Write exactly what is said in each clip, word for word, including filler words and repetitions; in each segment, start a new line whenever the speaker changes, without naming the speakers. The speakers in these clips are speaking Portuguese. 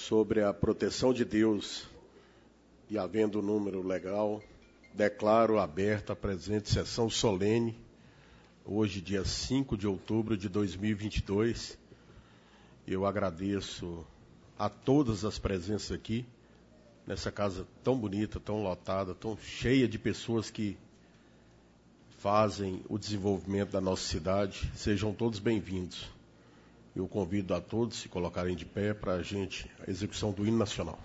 sobre a proteção de Deus e havendo o número legal, declaro aberta a presente sessão solene, hoje, dia cinco de outubro de dois mil e vinte e dois. Eu agradeço a todas as presenças aqui, nessa casa tão bonita, tão lotada, tão cheia de pessoas que fazem o desenvolvimento da nossa cidade. Sejam todos bem-vindos. Eu convido a todos a se colocarem de pé para a gente, a execução do hino nacional.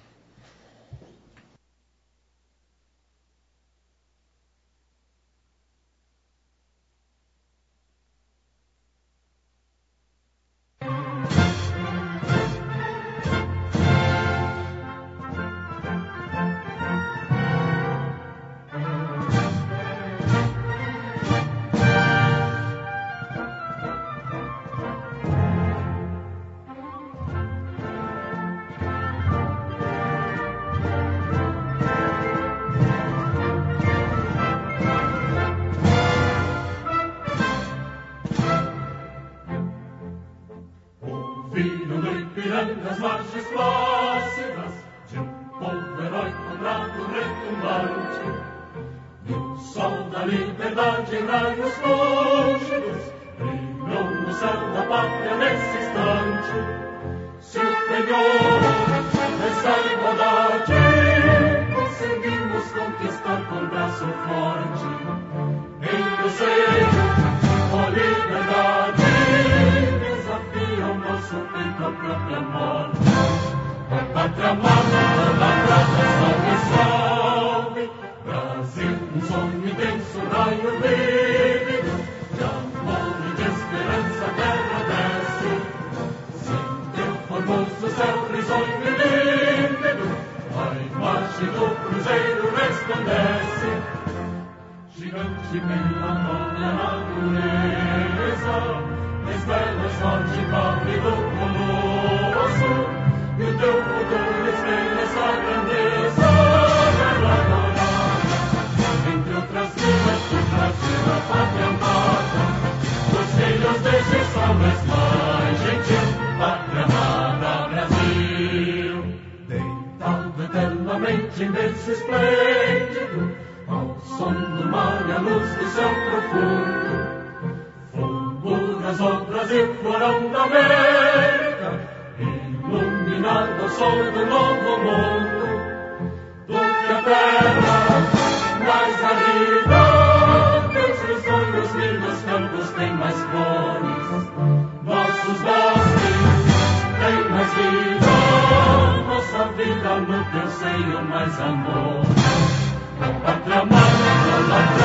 Nas margens plácidas de um povo heróico, bravo, retumbante, no sol da liberdade em raios lúcidos, brilhou no céu da pátria nesse instante. Se o penhor dessa igualdade conseguimos conquistar com braço forte, em o seio a liberdade desafia o nosso peito a própria morte. A pátria amada, toda prata, salve, salve. Brasil, um sonho intenso, raio vívido, de amor e de esperança a terra desce. Sem teu formoso céu risonho e límpido, a imagem do cruzeiro resplandece. Gigante pela própria natureza, desvela a sorte pobre do colosso, e o teu futuro espelha essa grandeza. Bela dourada, entre outras vilas do Brasil, a pátria amada, os filhos desse sol mais gentil, pátria amada Brasil. Deitado eternamente em berço esplêndido, ao som do mar e à luz do céu profundo, fulguras o Brasil, florão da América, iluminado ao sol do novo mundo. Do que a terra mais arriba, teus risonhos lindos campos têm mais flores, nossos bosques têm mais vida, nossa vida no teu seio mais amor. A pátria amada,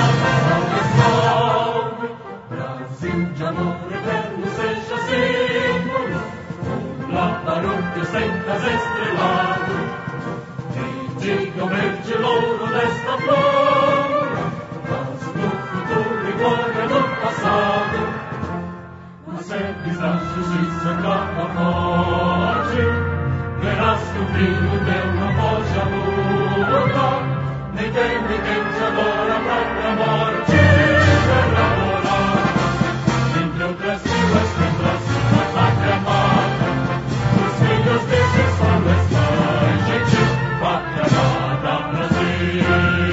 salve, salve. Brasil de amor eterno seja símbolo, um lá para o teu sentas estrelado, e diga o verde louro desta flor, mas no futuro e glória do passado, consegues a justiça capa forte, verás que o brilho teu não foge à luta, nem tem ninguém te adora a própria morte. Terra morada, entre outras vilas tem Brasil, a pátria amada, os filhos desse sol mais gentil, pátria amada Brasil.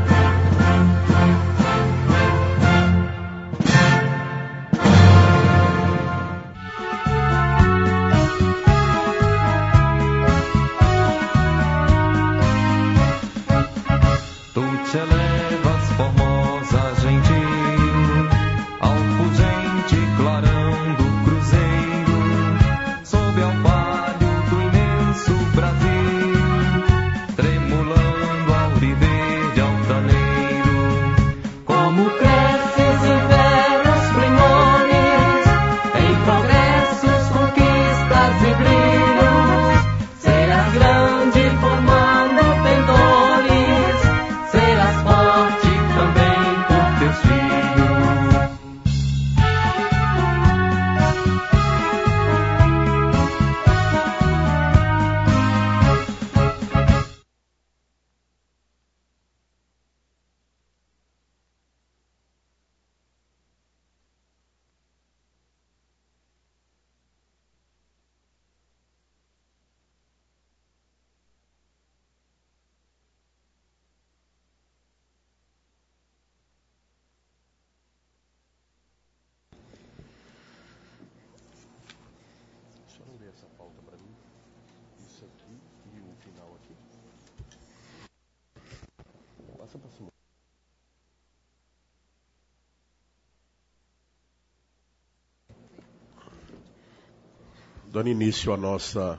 Tu te elevas, formosa gentil, ao fulgente clarão do cruzeiro, sob ao palio do imenso Brasil, tremulando auriverde altaneiro.
Como cresces em veros primores, em progressos, conquistas e brilhos, serás grande formando pendores, serás forte também.
Dando início à nossa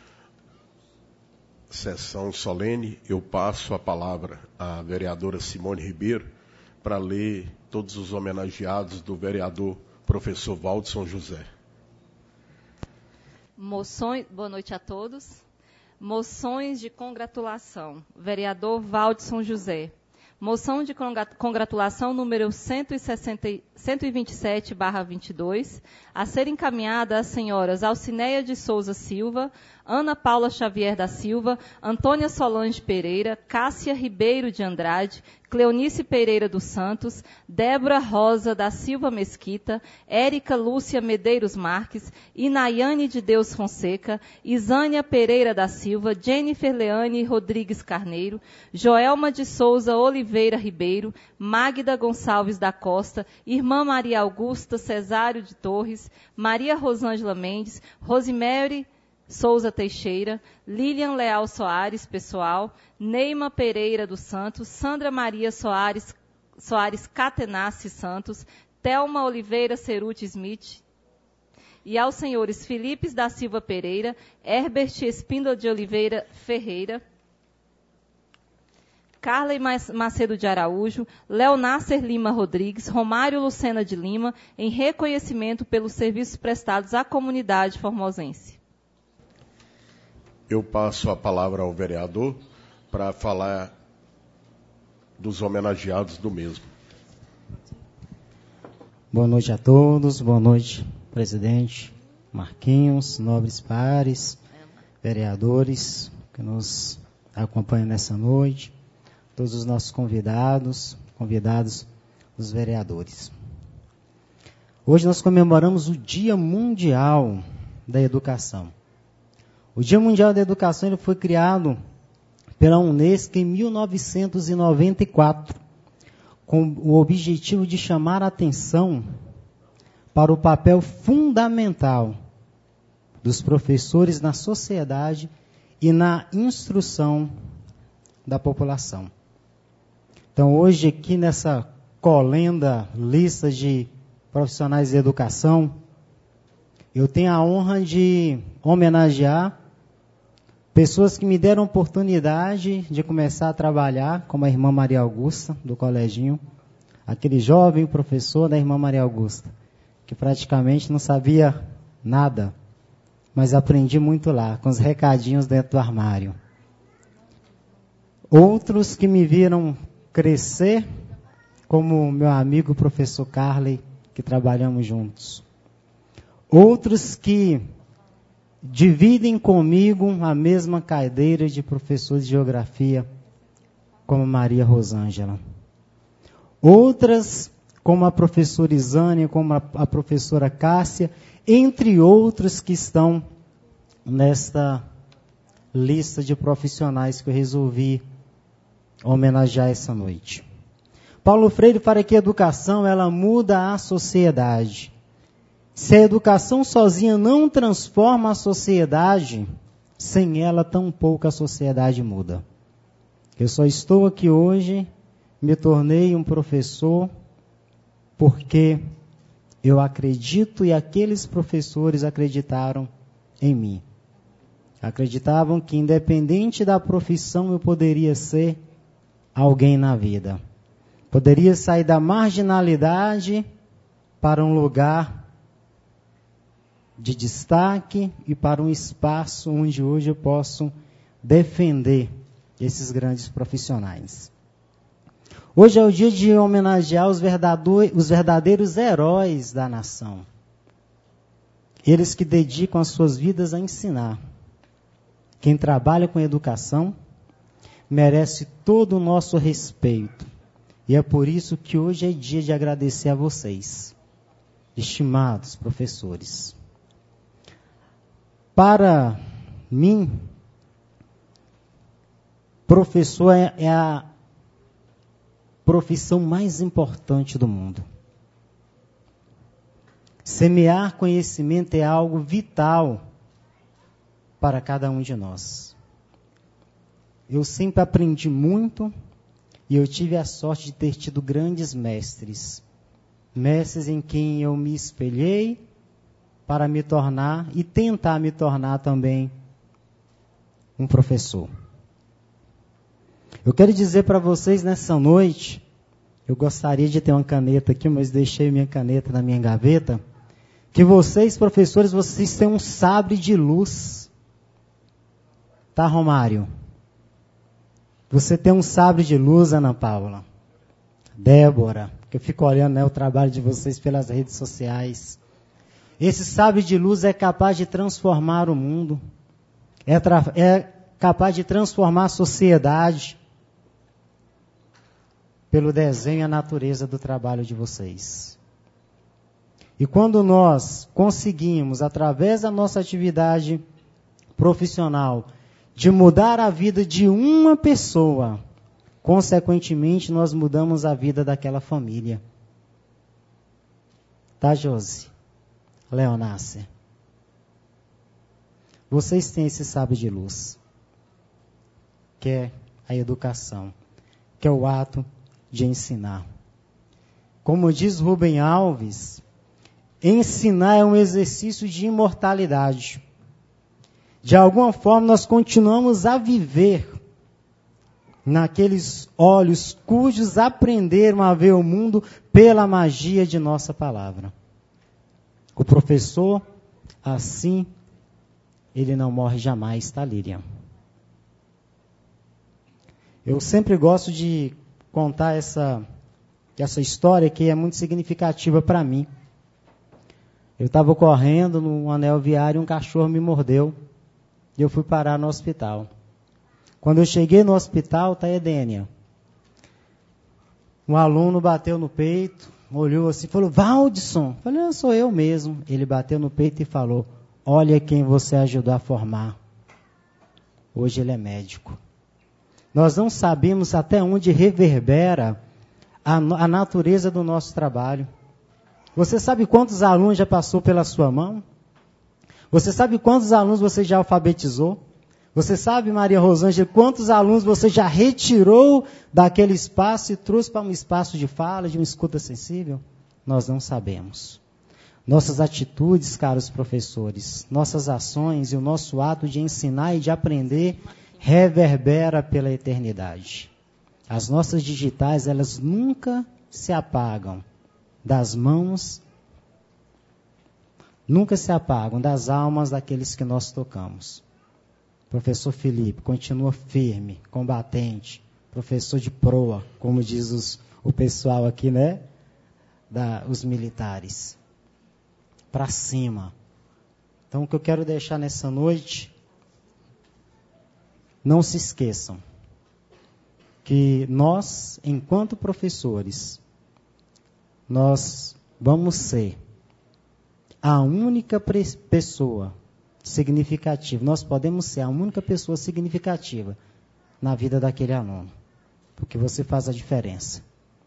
sessão solene, eu passo a palavra à vereadora Simone Ribeiro para ler todos os homenageados do vereador professor Valdson José.
Moções, boa noite a todos. Moções de congratulação. Vereador Valdson José. Moção de congratulação número cento e vinte e sete barra vinte e dois, a ser encaminhada às senhoras Alcineia de Souza Silva, Ana Paula Xavier da Silva, Antônia Solange Pereira, Cássia Ribeiro de Andrade, Cleonice Pereira dos Santos, Débora Rosa da Silva Mesquita, Érica Lúcia Medeiros Marques, Inaiane de Deus Fonseca, Isânia Pereira da Silva, Jennifer Leane Rodrigues Carneiro, Joelma de Souza Oliveira Ribeiro, Magda Gonçalves da Costa, Irmã Maria Augusta Cesário de Torres, Maria Rosângela Mendes, Rosemary Souza Teixeira, Lilian Leal Soares, pessoal, Neima Pereira dos Santos, Sandra Maria Soares, Soares Catenassi Santos, Thelma Oliveira Ceruti Smith, e aos senhores Filipes da Silva Pereira, Herbert Espíndola de Oliveira Ferreira, Carley Macedo de Araújo, Leonasser Lima Rodrigues, Romário Lucena de Lima, em reconhecimento pelos serviços prestados à comunidade formosense.
Eu passo a palavra ao vereador para falar dos homenageados do mesmo.
Boa noite a todos, boa noite, presidente Marquinhos, nobres pares, vereadores que nos acompanham nessa noite, todos os nossos convidados, convidados dos vereadores. Hoje nós comemoramos o Dia Mundial da Educação. O Dia Mundial da Educação ele foi criado pela Unesco em mil novecentos e noventa e quatro, com o objetivo de chamar a atenção para o papel fundamental dos professores na sociedade e na instrução da população. Então, hoje aqui nessa colenda lista de profissionais de educação, eu tenho a honra de homenagear pessoas que me deram oportunidade de começar a trabalhar, como a irmã Maria Augusta, do coleginho, aquele jovem professor da irmã Maria Augusta, que praticamente não sabia nada, mas aprendi muito lá, com os recadinhos dentro do armário. Outros que me viram crescer, como meu amigo professor Carley, que trabalhamos juntos. Outros que dividem comigo a mesma cadeira de professor de geografia, como Maria Rosângela. Outras, como a professora Isânia, como a, a professora Cássia, entre outros que estão nesta lista de profissionais que eu resolvi homenagear essa noite. Paulo Freire fala que a educação ela muda a sociedade. Se a educação sozinha não transforma a sociedade, sem ela tampouco a sociedade muda. Eu só estou aqui hoje, me tornei um professor, porque eu acredito e aqueles professores acreditaram em mim. Acreditavam que independente da profissão eu poderia ser alguém na vida. Poderia sair da marginalidade para um lugar de destaque e para um espaço onde hoje eu posso defender esses grandes profissionais. Hoje é o dia de homenagear os verdadeiros heróis da nação. Eles que dedicam as suas vidas a ensinar. Quem trabalha com educação merece todo o nosso respeito. E é por isso que hoje é dia de agradecer a vocês, estimados professores. Para mim, professor é, é a profissão mais importante do mundo. Semear conhecimento é algo vital para cada um de nós. Eu sempre aprendi muito e eu tive a sorte de ter tido grandes mestres. Mestres em quem eu me espelhei para me tornar e tentar me tornar também um professor. Eu quero dizer para vocês nessa noite, eu gostaria de ter uma caneta aqui, mas deixei minha caneta na minha gaveta, que vocês, professores, vocês têm um sabre de luz. Tá, Romário? Você tem um sabre de luz, Ana Paula. Débora, que eu fico olhando, né, o trabalho de vocês pelas redes sociais. Esse sabre de luz é capaz de transformar o mundo. É, tra- é capaz de transformar a sociedade pelo desenho e a natureza do trabalho de vocês. E quando nós conseguimos, através da nossa atividade profissional, de mudar a vida de uma pessoa, consequentemente, nós mudamos a vida daquela família. Tá, Josi? Leonácia? Vocês têm esse sabre de luz, que é a educação, que é o ato de ensinar. Como diz Rubem Alves, ensinar é um exercício de imortalidade. De alguma forma, nós continuamos a viver naqueles olhos cujos aprenderam a ver o mundo pela magia de nossa palavra. O professor, assim, ele não morre jamais, tá, Lilian? Eu sempre gosto de contar essa, essa história que é muito significativa para mim. Eu estava correndo no anel viário e um cachorro me mordeu. E eu fui parar no hospital. Quando eu cheguei no hospital, tá, Edênia? Um aluno bateu no peito, olhou assim e falou, Valdson. Eu falei, eu sou eu mesmo. Ele bateu no peito e falou, olha quem você ajudou a formar. Hoje ele é médico. Nós não sabemos até onde reverbera a, a natureza do nosso trabalho. Você sabe quantos alunos já passou pela sua mão? Você sabe quantos alunos você já alfabetizou? Você sabe, Maria Rosângela, quantos alunos você já retirou daquele espaço e trouxe para um espaço de fala, de uma escuta sensível? Nós não sabemos. Nossas atitudes, caros professores, nossas ações e o nosso ato de ensinar e de aprender reverbera pela eternidade. As nossas digitais, elas nunca se apagam das mãos, nunca se apagam das almas daqueles que nós tocamos. Professor Felipe continua firme, combatente, professor de proa, como diz os, o pessoal aqui, né? Da, os militares. Para cima. Então, o que eu quero deixar nessa noite, não se esqueçam que nós, enquanto professores, nós vamos ser a única pessoa significativa. Nós podemos ser a única pessoa significativa na vida daquele aluno. Porque você faz a diferença.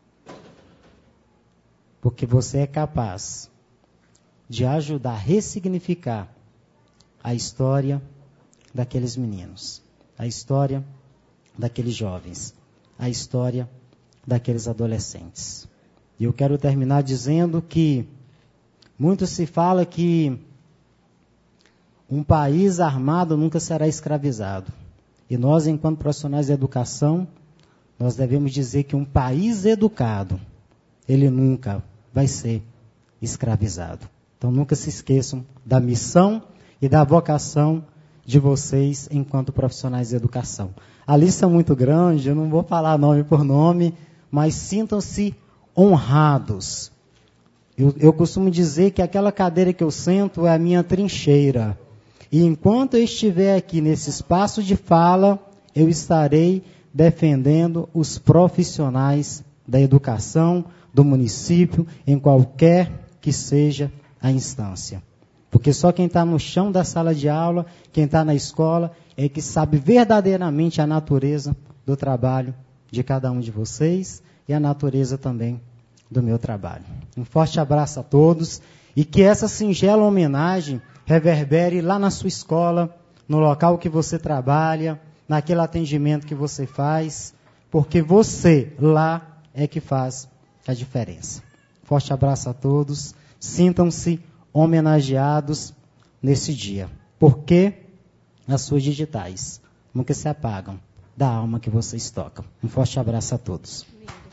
Porque você é capaz de ajudar a ressignificar a história daqueles meninos, a história daqueles jovens, a história daqueles adolescentes. E eu quero terminar dizendo que muito se fala que um país armado nunca será escravizado. E nós, enquanto profissionais de educação, nós devemos dizer que um país educado, ele nunca vai ser escravizado. Então, nunca se esqueçam da missão e da vocação de vocês enquanto profissionais de educação. A lista é muito grande, eu não vou falar nome por nome, mas sintam-se honrados. Eu, eu costumo dizer que aquela cadeira que eu sento é a minha trincheira. E enquanto eu estiver aqui nesse espaço de fala, eu estarei defendendo os profissionais da educação, do município, em qualquer que seja a instância. Porque só quem está no chão da sala de aula, quem está na escola, é que sabe verdadeiramente a natureza do trabalho de cada um de vocês e a natureza também do meu trabalho. Um forte abraço a todos e que essa singela homenagem reverbere lá na sua escola, no local que você trabalha, naquele atendimento que você faz, porque você lá é que faz a diferença. Forte abraço a todos, sintam-se homenageados nesse dia. Porque as suas digitais nunca se apagam da alma que vocês tocam. Um forte abraço a todos.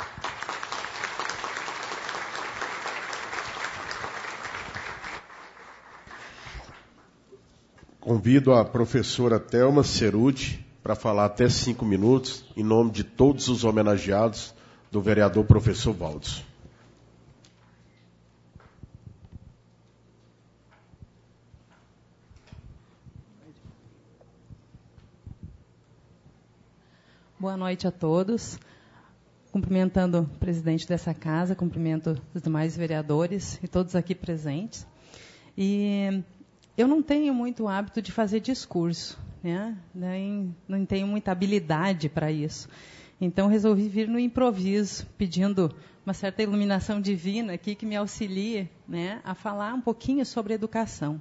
Convido a professora Thelma Ceruti para falar até cinco minutos, em nome de todos os homenageados do vereador professor Valdson.
Boa noite a todos. Cumprimentando o presidente dessa casa, cumprimento os demais vereadores e todos aqui presentes. E eu não tenho muito hábito de fazer discurso, né? Nem, não tenho muita habilidade para isso. Então, resolvi vir no improviso, pedindo uma certa iluminação divina aqui que me auxilie, né, a falar um pouquinho sobre educação.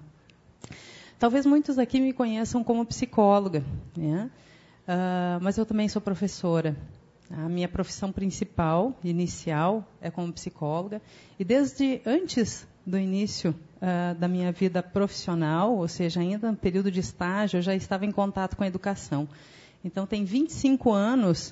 Talvez muitos aqui me conheçam como psicóloga, né? Uh, mas eu também sou professora. A minha profissão principal, inicial, é como psicóloga. E desde antes do início uh, da minha vida profissional, ou seja, ainda no período de estágio, eu já estava em contato com a educação. Então, tem vinte e cinco anos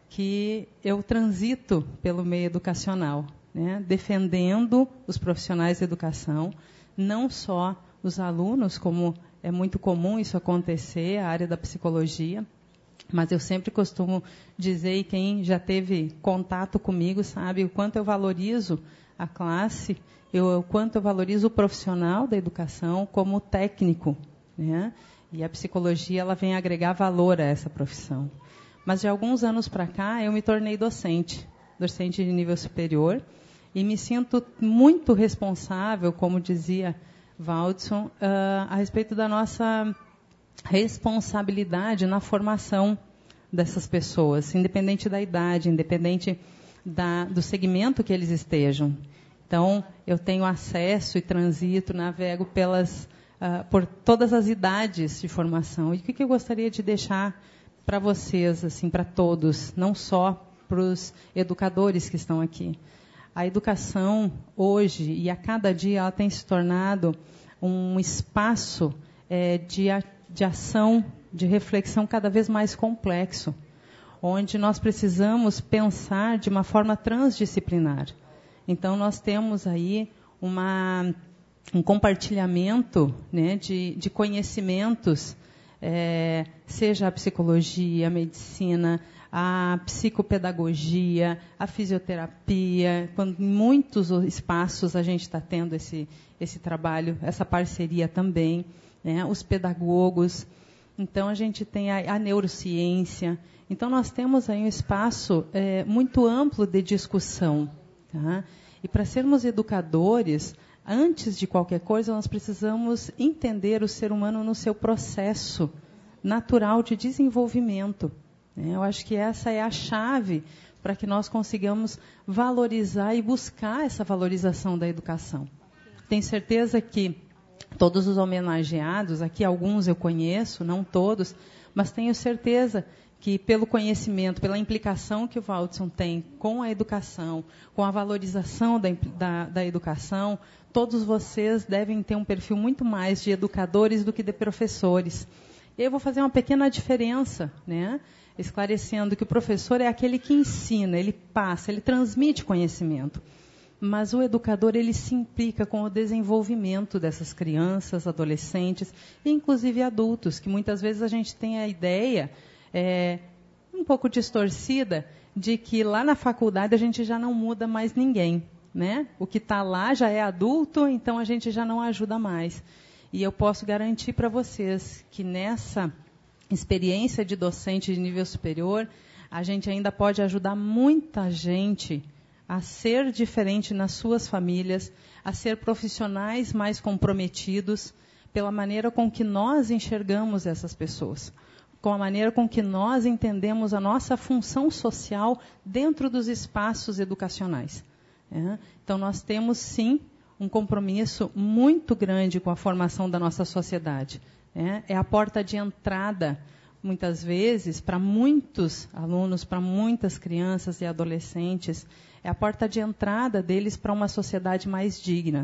que eu transito pelo meio educacional, né, defendendo os profissionais de educação, não só os alunos, como é muito comum isso acontecer, a área da psicologia, mas eu sempre costumo dizer, e quem já teve contato comigo sabe o quanto eu valorizo a classe, eu, o quanto eu valorizo o profissional da educação como técnico, né? E a psicologia ela vem agregar valor a essa profissão. Mas de alguns anos para cá eu me tornei docente, docente de nível superior, e me sinto muito responsável, como dizia Valdson, uh, a respeito da nossa responsabilidade na formação dessas pessoas, independente da idade, independente da, do segmento que eles estejam. Então, eu tenho acesso e transito, navego pelas, uh, por todas as idades de formação. E o que, que eu gostaria de deixar para vocês, assim, para todos, não só para os educadores que estão aqui. A educação, hoje, e a cada dia, ela tem se tornado um espaço é, de de ação, de reflexão cada vez mais complexo, onde nós precisamos pensar de uma forma transdisciplinar. Então, nós temos aí uma, um compartilhamento, né, de, de conhecimentos, é, seja a psicologia, a medicina, a psicopedagogia, a fisioterapia, quando em muitos espaços a gente está tendo esse, esse trabalho, essa parceria também, né, os pedagogos. Então, a gente tem a, a neurociência. Então, nós temos aí um espaço é, muito amplo de discussão. Tá? E para sermos educadores, antes de qualquer coisa, nós precisamos entender o ser humano no seu processo natural de desenvolvimento. Eu acho que essa é a chave para que nós consigamos valorizar e buscar essa valorização da educação. Tenho certeza que todos os homenageados, aqui alguns eu conheço, não todos, mas tenho certeza que pelo conhecimento, pela implicação que o Valdson tem com a educação, com a valorização da, da, da educação, todos vocês devem ter um perfil muito mais de educadores do que de professores. E eu vou fazer uma pequena diferença, né? Esclarecendo que o professor é aquele que ensina, ele passa, ele transmite conhecimento. Mas o educador, ele se implica com o desenvolvimento dessas crianças, adolescentes e inclusive adultos, que muitas vezes a gente tem a ideia, é, um pouco distorcida, de que lá na faculdade a gente já não muda mais ninguém, né? O que está lá já é adulto, então a gente já não ajuda mais. E eu posso garantir para vocês que nessa experiência de docente de nível superior, a gente ainda pode ajudar muita gente a ser diferente nas suas famílias, a ser profissionais mais comprometidos pela maneira com que nós enxergamos essas pessoas, com a maneira com que nós entendemos a nossa função social dentro dos espaços educacionais. É? Então, nós temos, sim, um compromisso muito grande com a formação da nossa sociedade. É, é a porta de entrada, muitas vezes, para muitos alunos, para muitas crianças e adolescentes, é a porta de entrada deles para uma sociedade mais digna.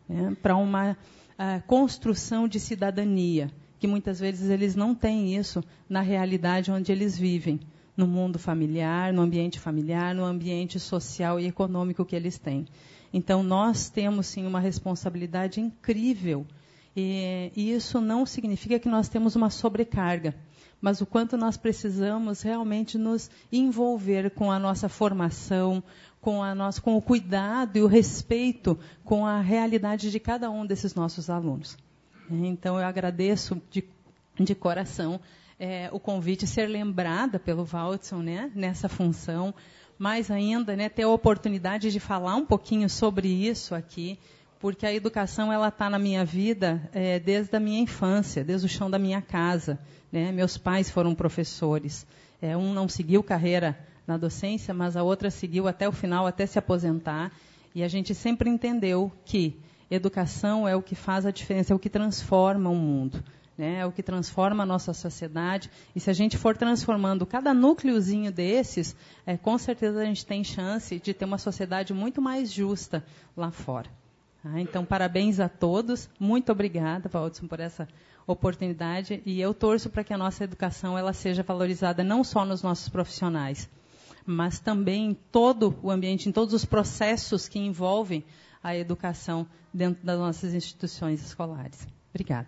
né, para uma a, construção de cidadania, que muitas vezes eles não têm isso na realidade onde eles vivem, no mundo familiar, no ambiente familiar, no ambiente social e econômico que eles têm. Então, nós temos, sim, uma responsabilidade incrível. E, e isso não significa que nós temos uma sobrecarga, mas o quanto nós precisamos realmente nos envolver com a nossa formação, com, a nossa, com o cuidado e o respeito com a realidade de cada um desses nossos alunos. Então, eu agradeço de, de coração é, o convite, ser lembrada pelo Valdson, né, nessa função, mais ainda, né, ter a oportunidade de falar um pouquinho sobre isso aqui, porque a educação ela está na minha vida é, desde a minha infância, desde o chão da minha casa. Né? Meus pais foram professores. É, um não seguiu carreira na docência, mas a outra seguiu até o final, até se aposentar. E a gente sempre entendeu que educação é o que faz a diferença, é o que transforma o mundo. Né, é o que transforma a nossa sociedade. E se a gente for transformando cada núcleozinho desses, é, com certeza a gente tem chance de ter uma sociedade muito mais justa lá fora. Tá? Então, parabéns a todos. Muito obrigada, Valdson, por essa oportunidade. E eu torço para que a nossa educação ela seja valorizada não só nos nossos profissionais, mas também em todo o ambiente, em todos os processos que envolvem a educação dentro das nossas instituições escolares. Obrigada.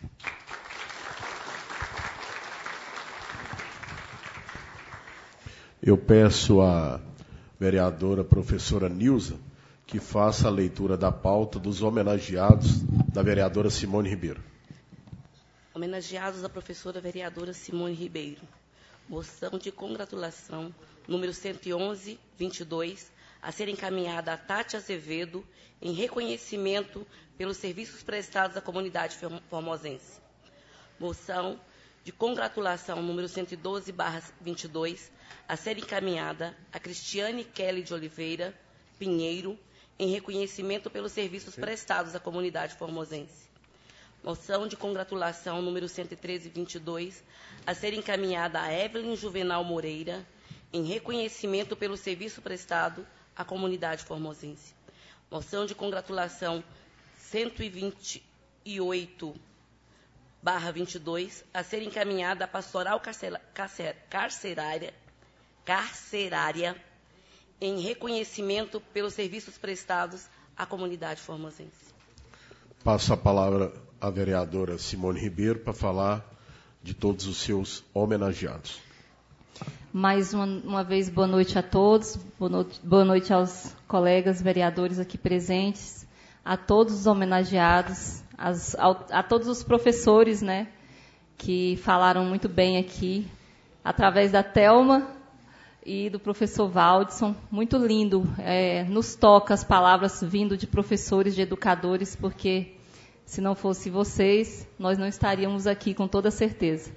Eu peço à vereadora professora Nilza que faça a leitura da pauta dos homenageados da vereadora Simone Ribeiro.
Homenageados à professora vereadora Simone Ribeiro. Moção de congratulação número cento e onze, vinte e dois, a ser encaminhada a Tati Azevedo em reconhecimento pelos serviços prestados à comunidade formosense. Moção de congratulação número cento e doze, barra vinte e dois, a ser encaminhada a Cristiane Kelly de Oliveira Pinheiro, em reconhecimento pelos serviços prestados à comunidade formosense. Moção de congratulação número cento e treze, vinte e dois, a ser encaminhada a Evelyn Juvenal Moreira, em reconhecimento pelo serviço prestado à comunidade formosense. Moção de congratulação cento e vinte e oito, barra vinte e dois, a ser encaminhada à pastoral carcerária, carcerária em reconhecimento pelos serviços prestados à comunidade formosense.
Passo a palavra à vereadora Simone Ribeiro para falar de todos os seus homenageados.
Mais uma, uma vez, boa noite a todos, boa noite, boa noite aos colegas vereadores aqui presentes, a todos os homenageados, as, ao, a todos os professores, né, que falaram muito bem aqui, através da Thelma e do professor Valdson. Muito lindo, é, nos toca as palavras vindo de professores, de educadores, porque se não fosse vocês, nós não estaríamos aqui com toda certeza.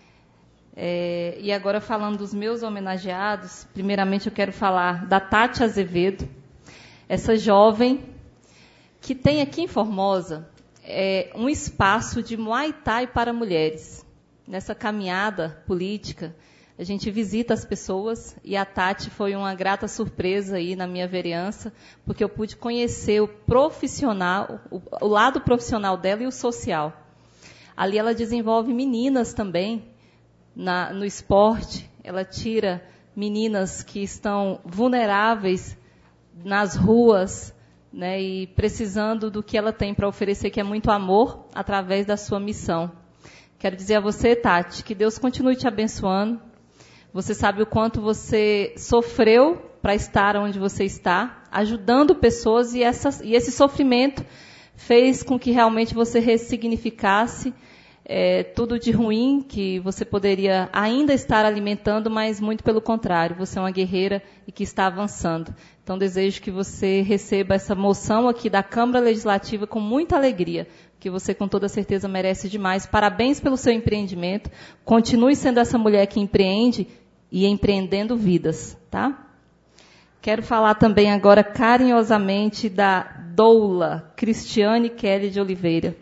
É, e agora, falando dos meus homenageados, primeiramente eu quero falar da Tati Azevedo, essa jovem que tem aqui em Formosa é, um espaço de Muay Thai para mulheres. Nessa caminhada política, a gente visita as pessoas e a Tati foi uma grata surpresa aí na minha vereança, porque eu pude conhecer o profissional, o, o lado profissional dela e o social. Ali ela desenvolve meninas também na, no esporte, ela tira meninas que estão vulneráveis nas ruas, né, e precisando do que ela tem para oferecer, que é muito amor, através da sua missão. Quero dizer a você, Tati, que Deus continue te abençoando. Você sabe o quanto você sofreu para estar onde você está, ajudando pessoas, e, essa, e esse sofrimento fez com que realmente você ressignificasse é, tudo de ruim que você poderia ainda estar alimentando, mas muito pelo contrário, você é uma guerreira e que está avançando. Então, desejo que você receba essa moção aqui da Câmara Legislativa com muita alegria, que você com toda certeza merece demais. Parabéns pelo seu empreendimento. Continue sendo essa mulher que empreende e empreendendo vidas, tá? Quero falar também agora carinhosamente da doula Cristiane Kelly de Oliveira.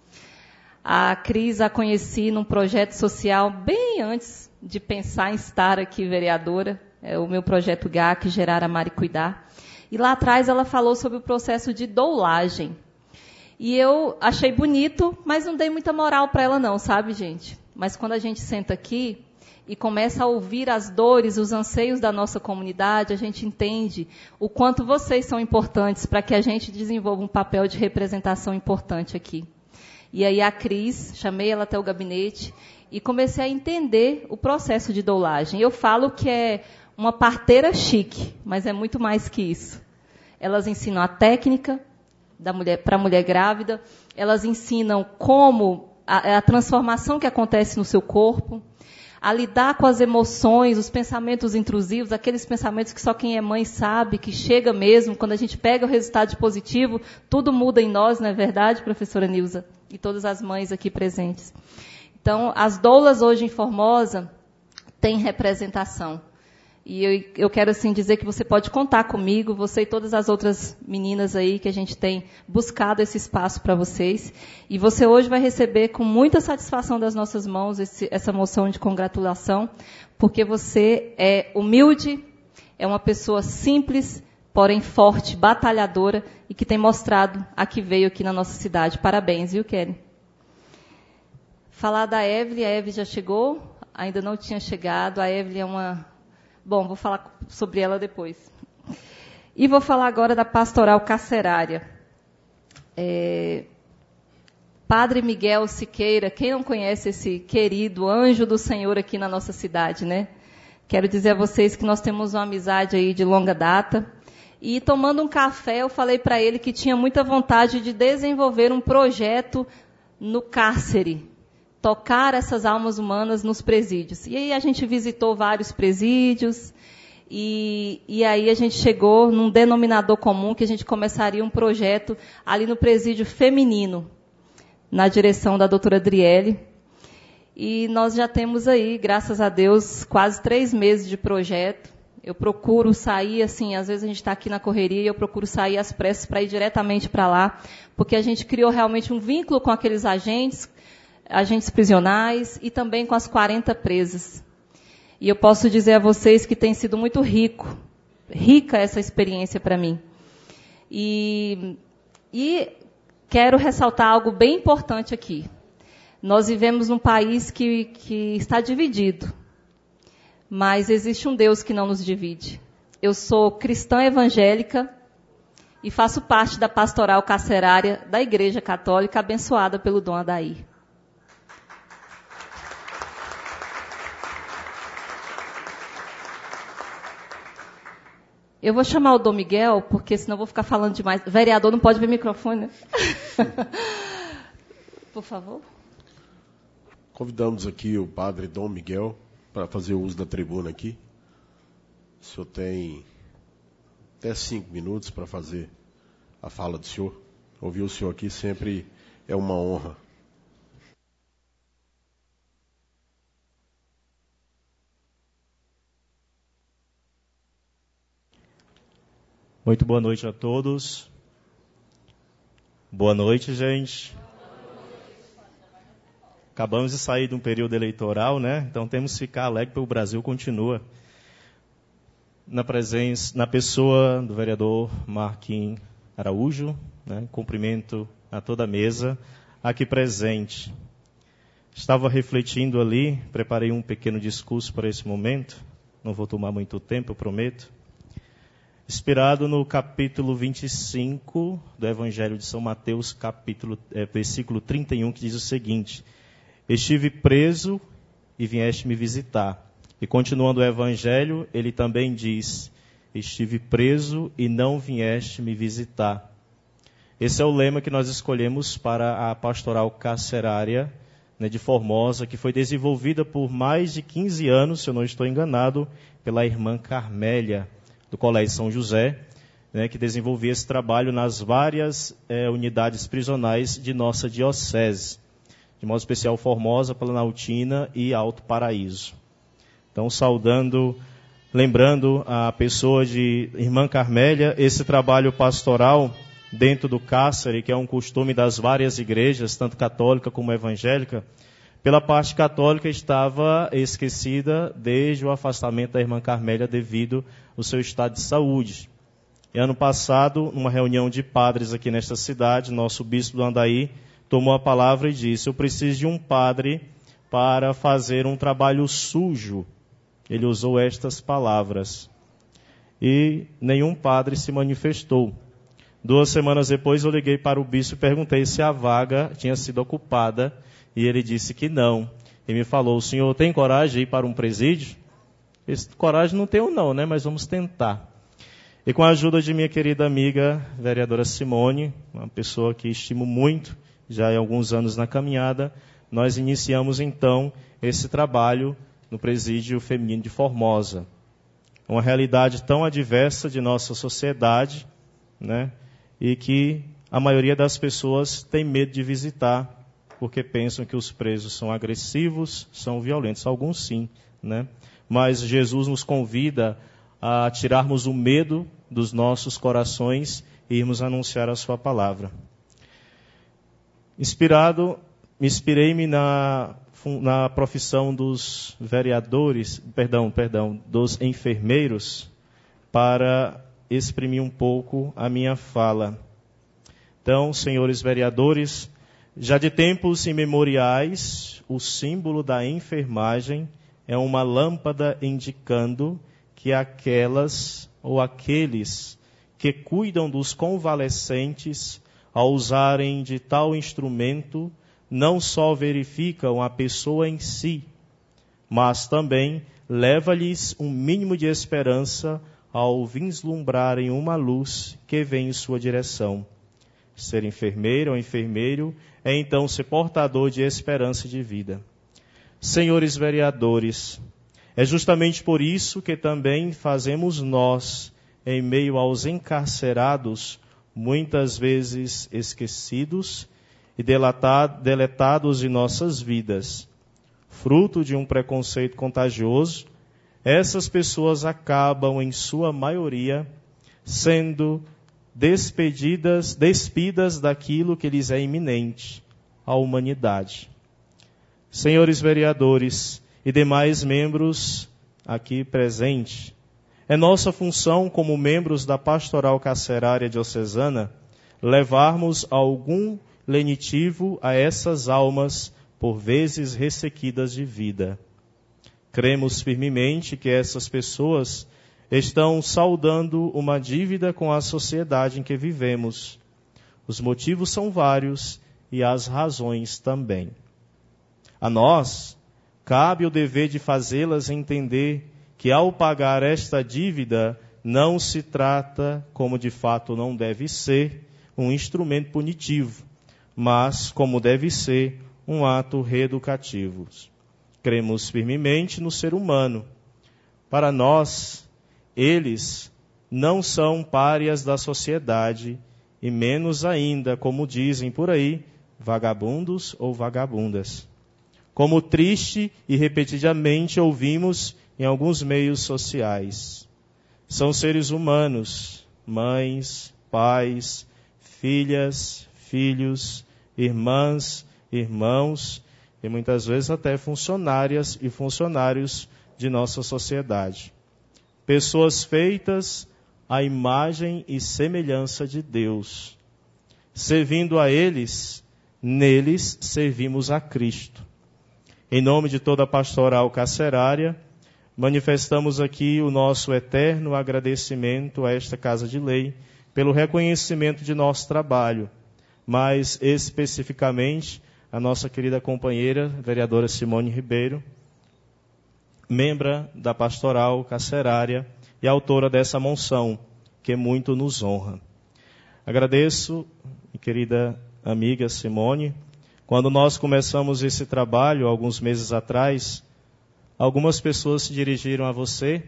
A Cris a conheci num projeto social bem antes de pensar em estar aqui vereadora, é o meu projeto G A C, Gerar, Amar e Cuidar. E lá atrás ela falou sobre o processo de doulagem. E eu achei bonito, mas não dei muita moral para ela não, sabe, gente? Mas quando a gente senta aqui e começa a ouvir as dores, os anseios da nossa comunidade, a gente entende o quanto vocês são importantes para que a gente desenvolva um papel de representação importante aqui. E aí a Cris, chamei ela até o gabinete e comecei a entender o processo de doulagem. Eu falo que é uma parteira chique, mas é muito mais que isso. Elas ensinam a técnica da mulher, para a mulher grávida, elas ensinam como a, a transformação que acontece no seu corpo, a lidar com as emoções, os pensamentos intrusivos, aqueles pensamentos que só quem é mãe sabe, que chega mesmo, quando a gente pega o resultado de positivo, tudo muda em nós, não é verdade, professora Nilza? E todas as mães aqui presentes. Então, as doulas hoje em Formosa têm representação. E eu, eu quero assim dizer que você pode contar comigo, você e todas as outras meninas aí que a gente tem buscado esse espaço para vocês. E você hoje vai receber com muita satisfação das nossas mãos esse, essa moção de congratulação, porque você é humilde, é uma pessoa simples, porém forte, batalhadora e que tem mostrado a que veio aqui na nossa cidade. Parabéns, viu, Kelly? Falar da Evelyn, a Evelyn já chegou, ainda não tinha chegado, a Evelyn é uma... Bom, vou falar sobre ela depois. E vou falar agora da pastoral carcerária. É, Padre Miguel Siqueira, quem não conhece esse querido anjo do Senhor aqui na nossa cidade, né? Quero dizer a vocês que nós temos uma amizade aí de longa data. E tomando um café, eu falei para ele que tinha muita vontade de desenvolver um projeto no cárcere. Tocar essas almas humanas nos presídios. E aí a gente visitou vários presídios, e, e aí a gente chegou num denominador comum que a gente começaria um projeto ali no presídio feminino, na direção da doutora Adriele. E nós já temos aí, graças a Deus, quase três meses de projeto. Eu procuro sair, assim, às vezes a gente está aqui na correria e eu procuro sair às pressas para ir diretamente para lá, porque a gente criou realmente um vínculo com aqueles agentes, agentes prisionais e também com as quarenta presas. E eu posso dizer a vocês que tem sido muito rico, rica essa experiência para mim. E, e quero ressaltar algo bem importante aqui. Nós vivemos num país que, que está dividido, mas existe um Deus que não nos divide. Eu sou cristã evangélica e faço parte da pastoral carcerária da Igreja Católica, abençoada pelo Dom Adair. Eu vou chamar o Dom Miguel, porque senão eu vou ficar falando demais. O vereador não pode ver microfone, né? Por favor.
Convidamos aqui o padre Dom Miguel para fazer o uso da tribuna aqui. O senhor tem até cinco minutos para fazer a fala do senhor. Ouvir o senhor aqui sempre é uma honra.
Muito boa noite a todos. Boa noite, gente. Acabamos de sair de um período eleitoral, né? Então temos que ficar alegre porque o Brasil continua. Na presença, na pessoa do vereador Marquinhos Araújo, né? Cumprimento a toda a mesa aqui presente. Estava refletindo ali, preparei um pequeno discurso para esse momento. Não vou tomar muito tempo, eu prometo. Inspirado no capítulo vinte e cinco do Evangelho de São Mateus, capítulo, é, versículo trinta e um, que diz o seguinte: estive preso e vieste me visitar. E continuando o Evangelho, ele também diz: estive preso e não vieste me visitar. Esse é o lema que nós escolhemos para a pastoral carcerária, né, de Formosa, que foi desenvolvida por mais de quinze anos, se eu não estou enganado, pela irmã Carmélia, do Colégio São José, né, que desenvolvia esse trabalho nas várias é, unidades prisionais de nossa diocese, de modo especial Formosa, Planaltina e Alto Paraíso. Então, saudando, lembrando a pessoa de irmã Carmélia, esse trabalho pastoral dentro do cárcere, que é um costume das várias igrejas, tanto católica como evangélica, pela parte católica estava esquecida desde o afastamento da irmã Carmélia devido ao seu estado de saúde. E ano passado, numa reunião de padres aqui nesta cidade, nosso bispo do Andaí tomou a palavra e disse: eu preciso de um padre para fazer um trabalho sujo. Ele usou estas palavras. E nenhum padre se manifestou. Duas semanas depois eu liguei para o bispo e perguntei se a vaga tinha sido ocupada. E ele disse que não. E me falou: o senhor tem coragem de ir para um presídio? Esse, coragem não tenho não, né? Mas vamos tentar. E com a ajuda de minha querida amiga, vereadora Simone, uma pessoa que estimo muito, já há alguns anos na caminhada, nós iniciamos então esse trabalho no presídio feminino de Formosa. Uma realidade tão adversa de nossa sociedade, né? E que a maioria das pessoas tem medo de visitar, porque pensam que os presos são agressivos, são violentos. Alguns sim, né? Mas Jesus nos convida a tirarmos o medo dos nossos corações e irmos anunciar a sua palavra. Inspirado, inspirei-me na, na profissão dos vereadores, perdão, perdão, dos enfermeiros, para exprimir um pouco a minha fala. Então, senhores vereadores, já de tempos imemoriais, o símbolo da enfermagem é uma lâmpada indicando que aquelas ou aqueles que cuidam dos convalescentes, ao usarem de tal instrumento, não só verificam a pessoa em si, mas também leva-lhes um mínimo de esperança ao vislumbrarem uma luz que vem em sua direção. Ser enfermeiro ou enfermeiro é então ser portador de esperança e de vida. Senhores vereadores, é justamente por isso que também fazemos nós, em meio aos encarcerados, muitas vezes esquecidos e deletados de nossas vidas, fruto de um preconceito contagioso, essas pessoas acabam, em sua maioria, sendo despedidas, despidas daquilo que lhes é iminente, a humanidade. Senhores vereadores e demais membros aqui presentes, é nossa função como membros da Pastoral Carcerária Diocesana levarmos algum lenitivo a essas almas por vezes ressequidas de vida. Cremos firmemente que essas pessoas estão saldando uma dívida com a sociedade em que vivemos. Os motivos são vários e as razões também. A nós cabe o dever de fazê-las entender que ao pagar esta dívida não se trata, como de fato não deve ser, um instrumento punitivo, mas como deve ser um ato reeducativo. Cremos firmemente no ser humano. Para nós, eles não são párias da sociedade e menos ainda, como dizem por aí, vagabundos ou vagabundas. Como triste e repetidamente ouvimos em alguns meios sociais. São seres humanos, mães, pais, filhas, filhos, irmãs, irmãos e muitas vezes até funcionárias e funcionários de nossa sociedade. Pessoas feitas à imagem e semelhança de Deus. Servindo a eles, neles servimos a Cristo. Em nome de toda a pastoral carcerária, manifestamos aqui o nosso eterno agradecimento a esta Casa de Lei pelo reconhecimento de nosso trabalho, mas especificamente a nossa querida companheira, vereadora Simone Ribeiro, membra da pastoral carcerária e autora dessa moção, que muito nos honra. Agradeço, minha querida amiga Simone. Quando nós começamos esse trabalho, alguns meses atrás, algumas pessoas se dirigiram a você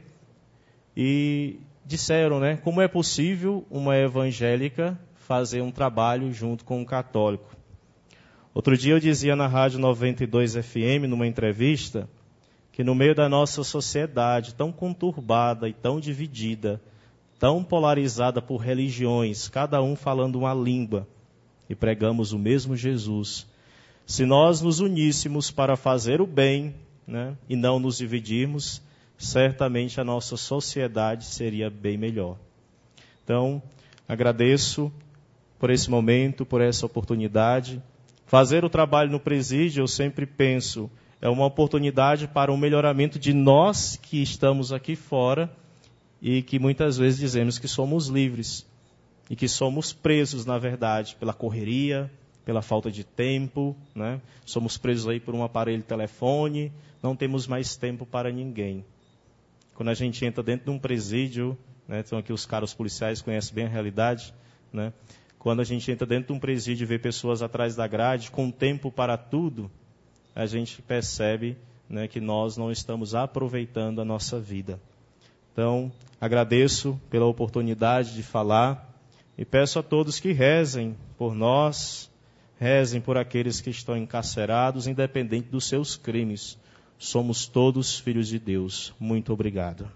e disseram, né, como é possível uma evangélica fazer um trabalho junto com um católico. Outro dia eu dizia na Rádio noventa e dois F M, numa entrevista, que no meio da nossa sociedade tão conturbada e tão dividida, tão polarizada por religiões, cada um falando uma língua, e pregamos o mesmo Jesus, se nós nos uníssemos para fazer o bem, né, e não nos dividirmos, certamente a nossa sociedade seria bem melhor. Então, agradeço por esse momento, por essa oportunidade. Fazer o trabalho no presídio, eu sempre penso, é uma oportunidade para o melhoramento de nós que estamos aqui fora e que muitas vezes dizemos que somos livres e que somos presos, na verdade, pela correria, pela falta de tempo, né? Somos presos aí por um aparelho de telefone, não temos mais tempo para ninguém. Quando a gente entra dentro de um presídio, né, então aqui os caras policiais conhecem bem a realidade, né? Quando a gente entra dentro de um presídio e vê pessoas atrás da grade, com tempo para tudo, a gente percebe, né, que nós não estamos aproveitando a nossa vida. Então, agradeço pela oportunidade de falar e peço a todos que rezem por nós, rezem por aqueles que estão encarcerados, independente dos seus crimes. Somos todos filhos de Deus. Muito obrigado.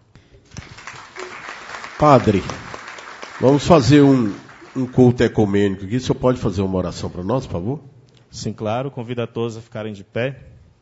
Padre, vamos fazer um, um culto ecumênico aqui. O senhor pode fazer uma oração para nós, por favor?
Sim, claro. Convido a todos a ficarem de pé.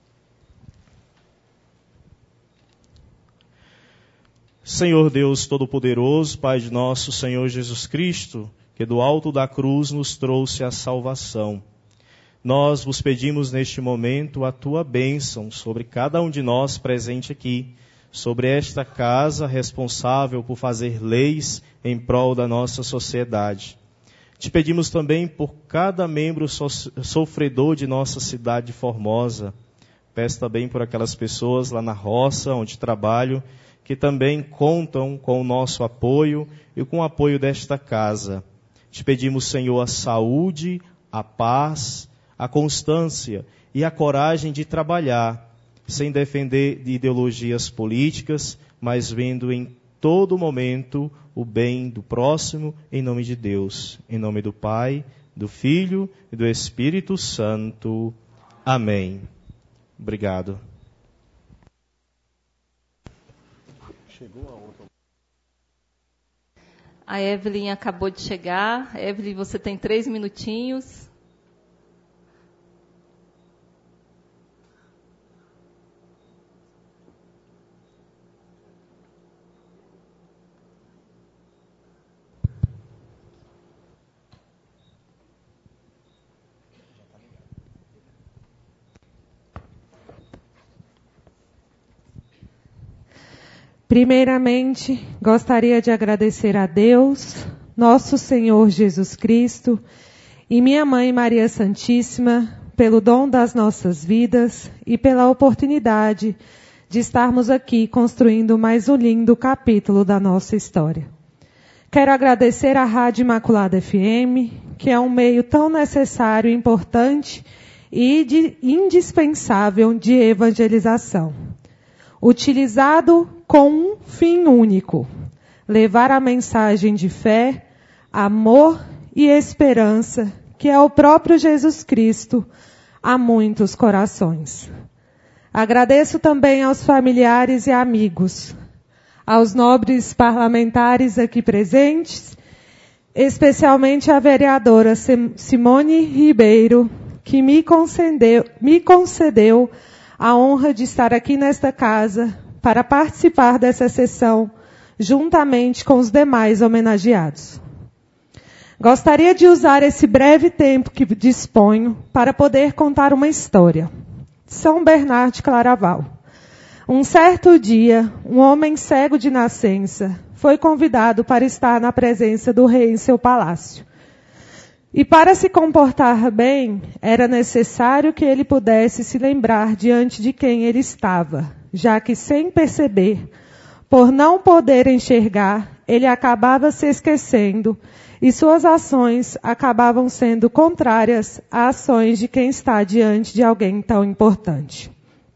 Senhor Deus Todo-Poderoso, Pai de nosso Senhor Jesus Cristo, que do alto da cruz nos trouxe a salvação. Nós vos pedimos neste momento a tua bênção sobre cada um de nós presente aqui, sobre esta casa responsável por fazer leis em prol da nossa sociedade. Te pedimos também por cada membro so- sofredor de nossa cidade formosa. Peço também por aquelas pessoas lá na roça onde trabalho, que também contam com o nosso apoio e com o apoio desta casa. Te pedimos, Senhor, a saúde, a paz, a constância e a coragem de trabalhar, sem defender de ideologias políticas, mas vendo em todo momento o bem do próximo, em nome de Deus. Em nome do Pai, do Filho e do Espírito Santo. Amém. Obrigado.
A Evelyn acabou de chegar. Evelyn, você tem três minutinhos.
Primeiramente, gostaria de agradecer a Deus, nosso Senhor Jesus Cristo, e minha Mãe Maria Santíssima, pelo dom das nossas vidas e pela oportunidade de estarmos aqui construindo mais um lindo capítulo da nossa história. Quero agradecer à Rádio Imaculada F M, que é um meio tão necessário, importante e de, indispensável de evangelização, utilizado com um fim único: levar a mensagem de fé, amor e esperança, que é o próprio Jesus Cristo, a muitos corações. Agradeço também aos familiares e amigos, aos nobres parlamentares aqui presentes, especialmente à vereadora Simone Ribeiro, que me concedeu, me concedeu a honra de estar aqui nesta casa para participar dessa sessão, juntamente com os demais homenageados. Gostaria de usar esse breve tempo que disponho para poder contar uma história. São Bernardo de Claraval. Um certo dia, um homem cego de nascença foi convidado para estar na presença do rei em seu palácio. E para se comportar bem, era necessário que ele pudesse se lembrar diante de quem ele estava, já que, sem perceber, por não poder enxergar, ele acabava se esquecendo e suas ações acabavam sendo contrárias às ações de quem está diante de alguém tão importante.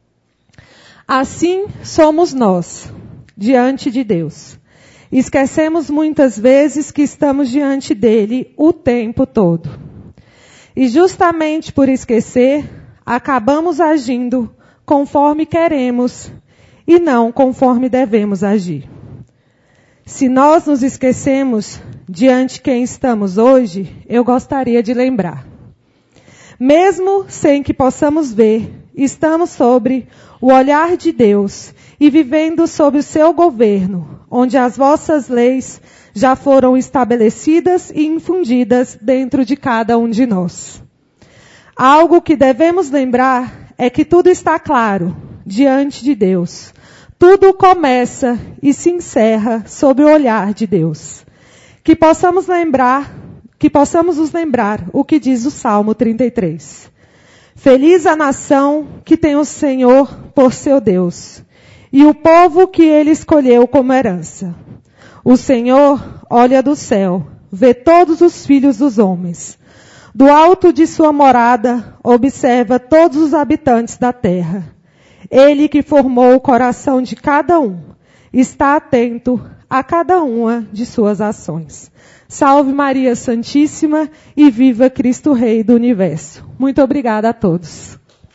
Assim somos nós, diante de Deus. Esquecemos muitas vezes que estamos diante dele o tempo todo. E justamente por esquecer, acabamos agindo conforme queremos e não conforme devemos agir. Se nós nos esquecemos diante de quem estamos hoje, eu gostaria de lembrar. Mesmo sem que possamos ver, estamos sobre o olhar de Deus e vivendo sob o seu governo, onde as vossas leis já foram estabelecidas e infundidas dentro de cada um de nós. Algo que devemos lembrar é que tudo está claro diante de Deus. Tudo começa e se encerra sob o olhar de Deus. Que possamos lembrar, que possamos nos lembrar o que diz o Salmo trinta e três. Feliz a nação que tem o Senhor por seu Deus, e o povo que ele escolheu como herança. O Senhor olha do céu, vê todos os filhos dos homens. Do alto de sua morada, observa todos os habitantes da terra. Ele que formou o coração de cada um, está atento a cada uma de suas ações. Salve Maria Santíssima e viva Cristo Rei do Universo. Muito obrigada a todos.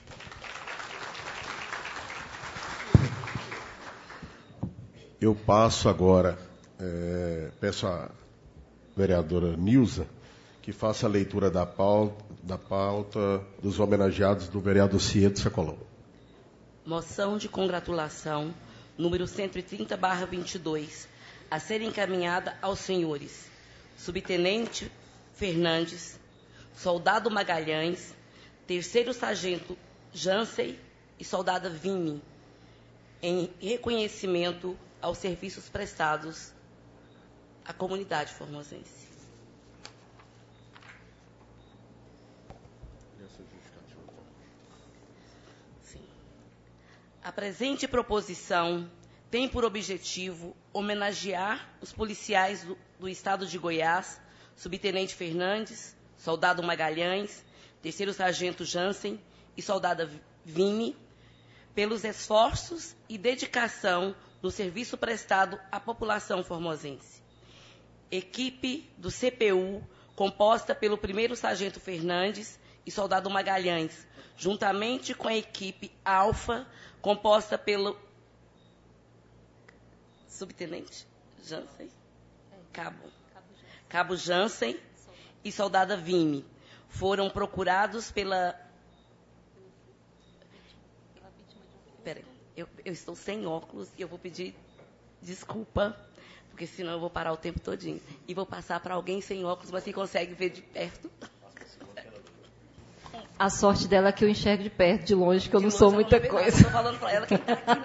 Eu passo agora, é, peço à vereadora Nilza que faça a leitura da pauta, da pauta dos homenageados do vereador Ciedo Sacolão.
Moção de congratulação, número cento e trinta barra vinte e dois, a ser encaminhada aos senhores Subtenente Fernandes, Soldado Magalhães, Terceiro Sargento Jansen e Soldada Vini, em reconhecimento aos serviços prestados à comunidade formosense. Sim. A presente proposição tem por objetivo homenagear os policiais do, do Estado de Goiás, Subtenente Fernandes, Soldado Magalhães, Terceiro Sargento Jansen e Soldada Vini, pelos esforços e dedicação no serviço prestado à população formosense. Equipe do C P U, composta pelo Primeiro Sargento Fernandes e Soldado Magalhães, juntamente com a equipe Alfa, composta pelo Subtenente Jansen, Cabo, Cabo Jansen e Soldada Vini, foram procurados pela... Peraí, eu, eu estou sem óculos e eu vou pedir desculpa, porque senão eu vou parar o tempo todinho. E vou passar para alguém sem óculos, mas que consegue ver de perto.
A sorte dela é que eu enxergo de perto, de longe, que eu
de
não
longe,
sou
eu
muita
não
coisa.
Estou falando para ela que está aqui.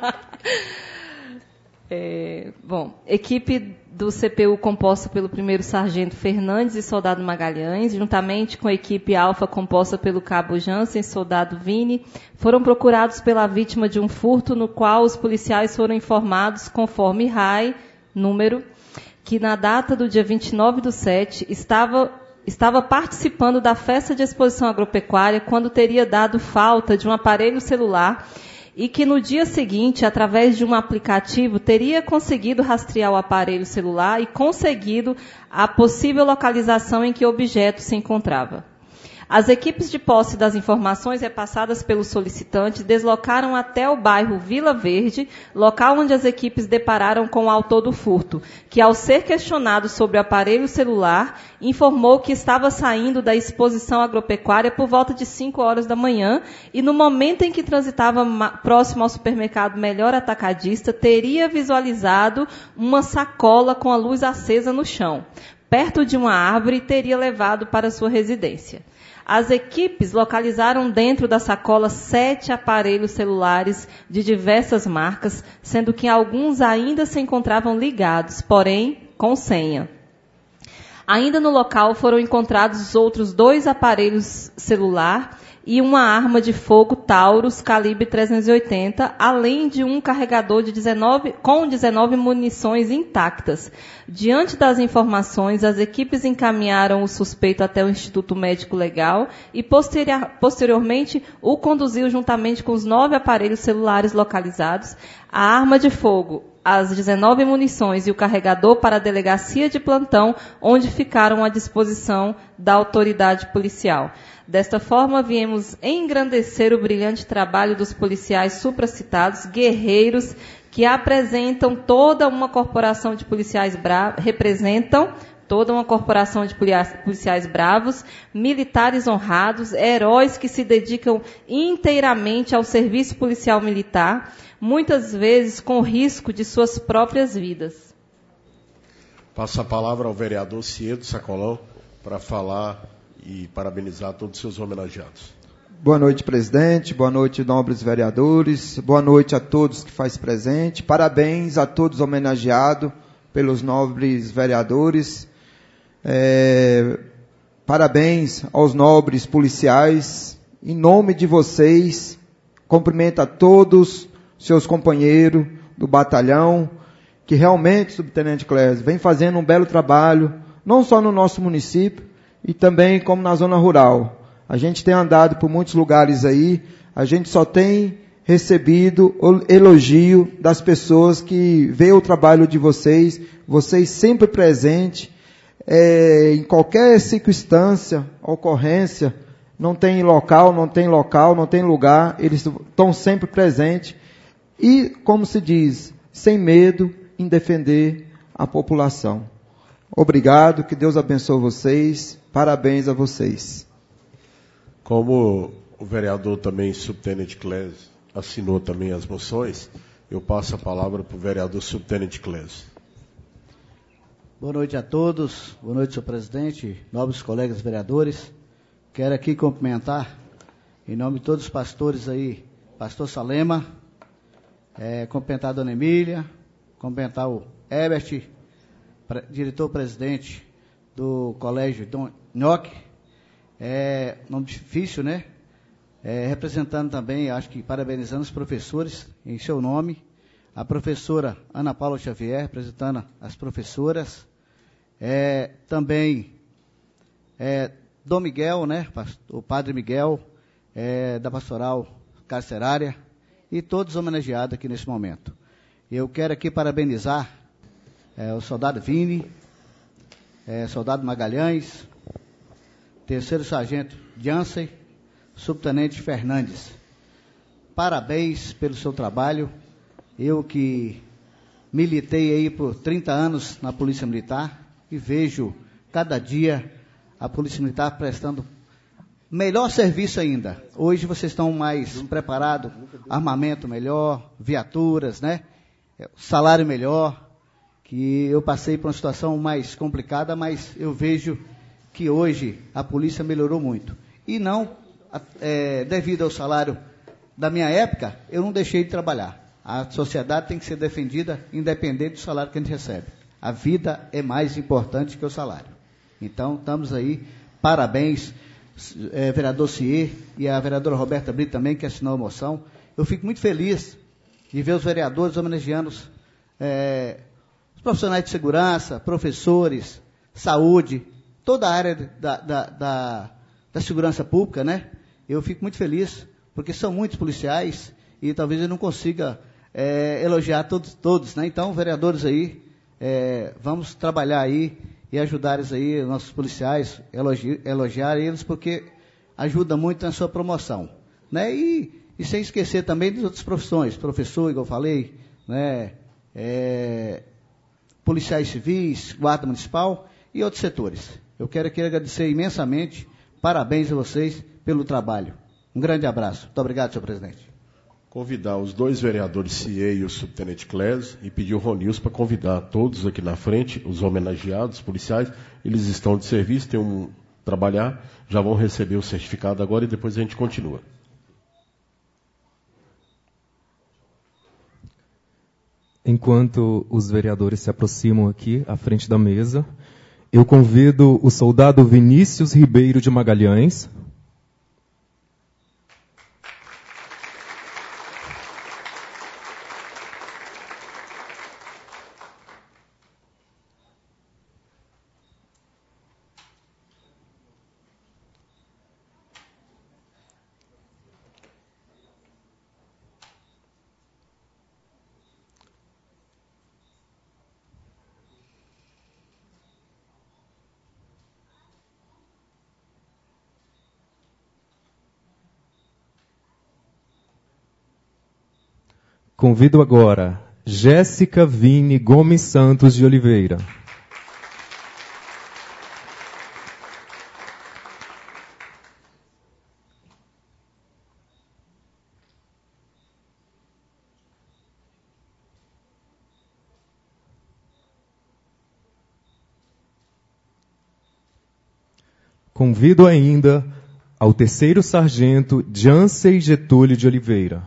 É, bom, equipe do C P U composta pelo primeiro sargento Fernandes e soldado Magalhães, juntamente com a equipe Alfa composta pelo cabo Jansen e soldado Vini, foram procurados pela vítima de um furto no qual os policiais foram informados, conforme R A I, número, que na data do dia vinte e nove do sete estava, estava participando da festa de exposição agropecuária quando teria dado falta de um aparelho celular e que no dia seguinte, através de um aplicativo, teria conseguido rastrear o aparelho celular e conseguido a possível localização em que o objeto se encontrava. As equipes de posse das informações repassadas pelos solicitantes deslocaram até o bairro Vila Verde, local onde as equipes depararam com o autor do furto, que, ao ser questionado sobre o aparelho celular, informou que estava saindo da exposição agropecuária por volta de cinco horas da manhã e, no momento em que transitava próximo ao supermercado Melhor Atacadista, teria visualizado uma sacola com a luz acesa no chão, perto de uma árvore, e teria levado para sua residência. As equipes localizaram dentro da sacola sete aparelhos celulares de diversas marcas, sendo que alguns ainda se encontravam ligados, porém com senha. Ainda no local foram encontrados outros dois aparelhos celular e uma arma de fogo Taurus calibre trezentos e oitenta, além de um carregador de dezenove, com dezenove munições intactas. Diante das informações, as equipes encaminharam o suspeito até o Instituto Médico Legal e posterior, posteriormente o conduziu juntamente com os nove aparelhos celulares localizados, a arma de fogo, as dezenove munições e o carregador para a delegacia de plantão, onde ficaram à disposição da autoridade policial. Desta forma, viemos engrandecer o brilhante trabalho dos policiais supracitados, guerreiros, que apresentam toda uma corporação de policiais bravos, representam toda uma corporação de policiais bravos, militares honrados, heróis que se dedicam inteiramente ao serviço policial militar, muitas vezes com risco de suas próprias vidas.
Passo a palavra ao vereador Ciedo Sacolão para falar e parabenizar todos os seus homenageados.
Boa noite, presidente. Boa noite, nobres vereadores. Boa noite a todos que faz presente. Parabéns a todos homenageados pelos nobres vereadores. É, parabéns aos nobres policiais. Em nome de vocês, cumprimento a todos seus companheiros do batalhão, que realmente, subtenente Clésio, vem fazendo um belo trabalho, não só no nosso município, e também como na zona rural. A gente tem andado por muitos lugares aí, a gente só tem recebido elogio das pessoas que veem o trabalho de vocês, vocês sempre presentes, é, em qualquer circunstância, ocorrência, não tem local, não tem local, não tem lugar, eles estão sempre presentes e, como se diz, sem medo em defender a população. Obrigado, que Deus abençoe vocês, parabéns a vocês.
Como o vereador também, subtenente Clésio, assinou também as moções, eu passo a palavra para o vereador subtenente Clésio.
Boa noite a todos, boa noite, senhor presidente, nobres colegas vereadores. Quero aqui cumprimentar, em nome de todos os pastores aí, pastor Salema, é, cumprimentar a dona Emília, cumprimentar o Herbert, pre, diretor-presidente do colégio Dom Nhoque, é, nome difícil, né? É, representando também, acho que parabenizando os professores em seu nome, a professora Ana Paula Xavier, representando as professoras, é, também é, Dom Miguel, né? O padre Miguel, é, da pastoral carcerária, e todos homenageados aqui nesse momento. Eu quero aqui parabenizar é, o soldado Vini, é, soldado Magalhães, terceiro sargento Jansen, subtenente Fernandes. Parabéns pelo seu trabalho. Eu que militei aí por trinta anos na Polícia Militar e vejo cada dia a Polícia Militar prestando melhor serviço ainda. Hoje vocês estão mais preparados, armamento melhor, viaturas, né? Salário melhor, que eu passei por uma situação mais complicada, mas eu vejo que hoje a polícia melhorou muito. E não, é, devido ao salário da minha época, eu não deixei de trabalhar. A sociedade tem que ser defendida independente do salário que a gente recebe. A vida é mais importante que o salário. Então, estamos aí, parabéns, é, vereador Cier e a vereadora Roberta Brito também, que assinou a moção. Eu fico muito feliz de ver os vereadores homenageando é, os profissionais de segurança, professores, saúde, toda a área da, da, da, da segurança pública, né? Eu fico muito feliz, porque são muitos policiais e talvez eu não consiga é, elogiar todos, todos, né? Então, vereadores aí, é, vamos trabalhar aí e ajudar eles aí, nossos policiais, elogi, elogiar eles, porque ajuda muito na sua promoção, né? E, e sem esquecer também das outras profissões, professor, igual eu falei, né? É, policiais civis, guarda municipal e outros setores. Eu quero aqui agradecer imensamente, parabéns a vocês pelo trabalho. Um grande abraço. Muito obrigado, senhor presidente.
Convidar os dois vereadores Cier e o subtenente Clésio e pedir o Ronilson para convidar todos aqui na frente, os homenageados, os policiais. Eles estão de serviço, têm um trabalhar, já vão receber o certificado agora e depois a gente continua.
Enquanto os vereadores se aproximam aqui à frente da mesa, eu convido o soldado Vinícius Ribeiro de Magalhães. Convido agora Jéssica Vini Gomes Santos de Oliveira. convido ainda ao terceiro sargento Jansen Getúlio de Oliveira.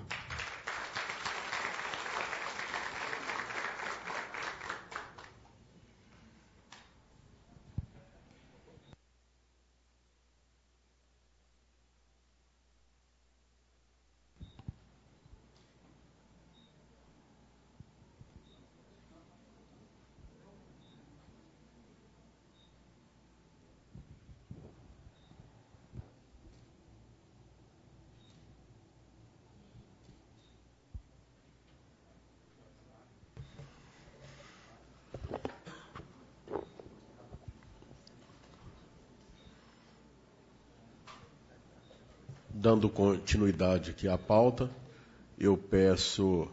Dando continuidade aqui à pauta, eu peço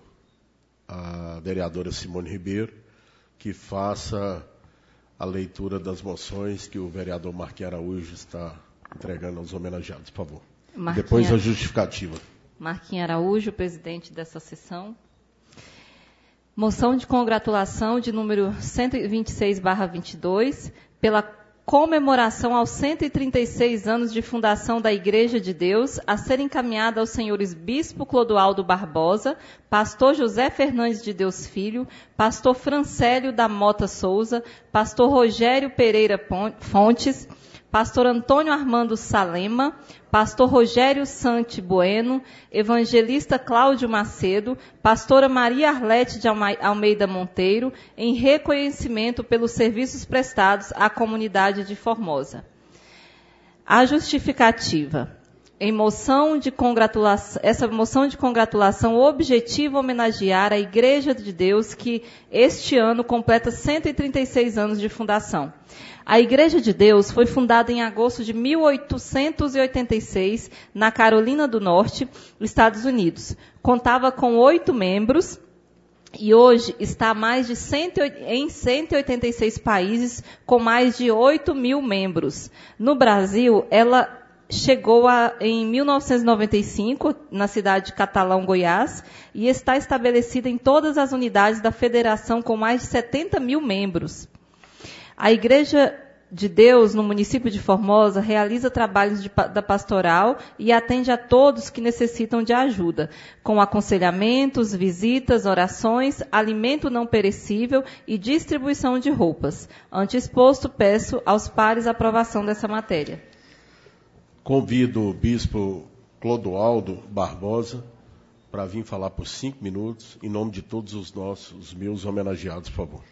à vereadora Simone Ribeiro que faça a leitura das moções que o vereador Marquinhos Araújo está entregando aos homenageados, por favor.
Marquinhos,
Depois a justificativa.
Marquinhos Araújo, presidente dessa sessão. Moção de congratulação de número cento e vinte e seis barra vinte e dois, pela comemoração aos cento e trinta e seis anos de fundação da Igreja de Deus, a ser encaminhada aos senhores Bispo Clodoaldo Barbosa, Pastor José Fernandes de Deus Filho, Pastor Francélio da Mota Souza, Pastor Rogério Pereira Fontes, Pastor Antônio Armando Salema, Pastor Rogério Sante Bueno, Evangelista Cláudio Macedo, Pastora Maria Arlete de Almeida Monteiro, em reconhecimento pelos serviços prestados à comunidade de Formosa. A justificativa. Em moção de congratulação, essa moção de congratulação objetiva homenagear a Igreja de Deus que este ano completa cento e trinta e seis anos de fundação. A Igreja de Deus foi fundada em agosto de mil oitocentos e oitenta e seis, na Carolina do Norte, Estados Unidos. Contava com oito membros e hoje está mais de cento, em cento e oitenta e seis países, com mais de oito mil membros. No Brasil, ela chegou a, em mil novecentos e noventa e cinco, na cidade de Catalão, Goiás, e está estabelecida em todas as unidades da federação com mais de setenta mil membros. A Igreja de Deus, no município de Formosa, realiza trabalhos de, da pastoral e atende a todos que necessitam de ajuda, com aconselhamentos, visitas, orações, alimento não perecível e distribuição de roupas. Ante exposto, peço aos pares a aprovação dessa matéria.
Convido o bispo Clodoaldo Barbosa para vir falar por cinco minutos, em nome de todos os nossos, os meus homenageados, por favor.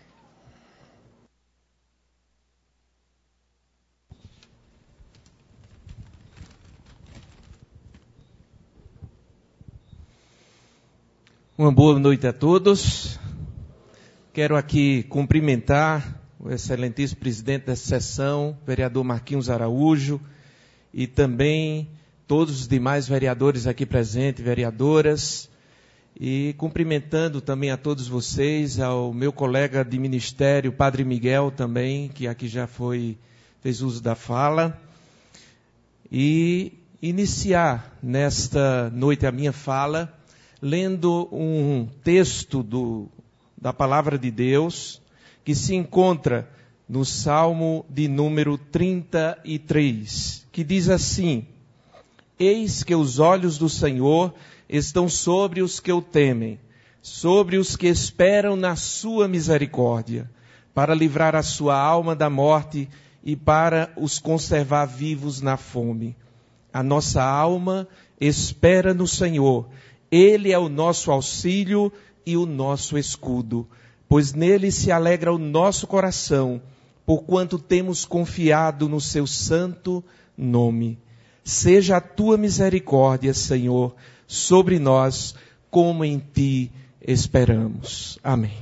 Uma boa noite a todos. Quero aqui cumprimentar o excelentíssimo presidente dessa sessão, vereador Marquinhos Araújo, e também todos os demais vereadores aqui presentes, vereadoras, e cumprimentando também a todos vocês, ao meu colega de ministério, Padre Miguel também, que aqui já foi, fez uso da fala, e iniciar nesta noite a minha fala lendo um texto do, da Palavra de Deus, que se encontra no Salmo de número trinta e três, que diz assim: Eis que os olhos do Senhor estão sobre os que o temem, sobre os que esperam na sua misericórdia, para livrar a sua alma da morte e para os conservar vivos na fome. A nossa alma espera no Senhor. Ele é o nosso auxílio e o nosso escudo, pois nele se alegra o nosso coração, porquanto temos confiado no seu santo nome. Seja a tua misericórdia, Senhor, sobre nós, como em ti esperamos. Amém.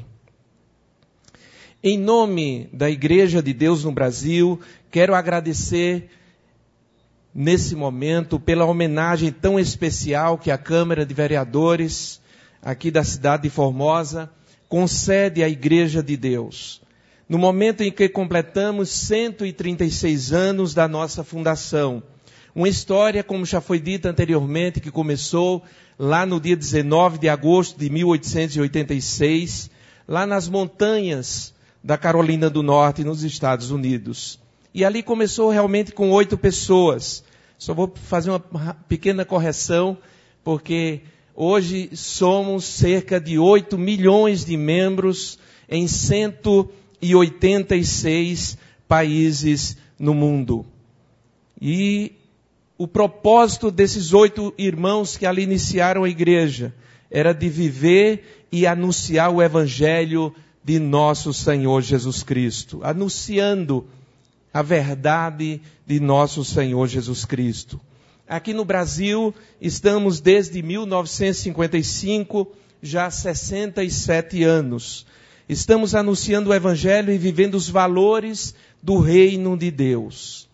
Em nome da Igreja de Deus no Brasil, quero agradecer nesse momento pela homenagem tão especial que a Câmara de Vereadores aqui da cidade de Formosa concede à Igreja de Deus. No momento em que completamos cento e trinta e seis anos da nossa fundação, uma história, como já foi dita anteriormente, que começou lá no dia dezenove de agosto de mil oitocentos e oitenta e seis, lá nas montanhas da Carolina do Norte, nos Estados Unidos. E ali começou realmente com oito pessoas. Só vou fazer uma pequena correção, porque hoje somos cerca de oito milhões de membros em cento e oitenta e seis países no mundo. E o propósito desses oito irmãos que ali iniciaram a igreja era de viver e anunciar o evangelho de nosso Senhor Jesus Cristo, anunciando a verdade de nosso Senhor Jesus Cristo. Aqui no Brasil, estamos desde mil novecentos e cinquenta e cinco, já há sessenta e sete anos. Estamos anunciando o evangelho e vivendo os valores do reino de Deus.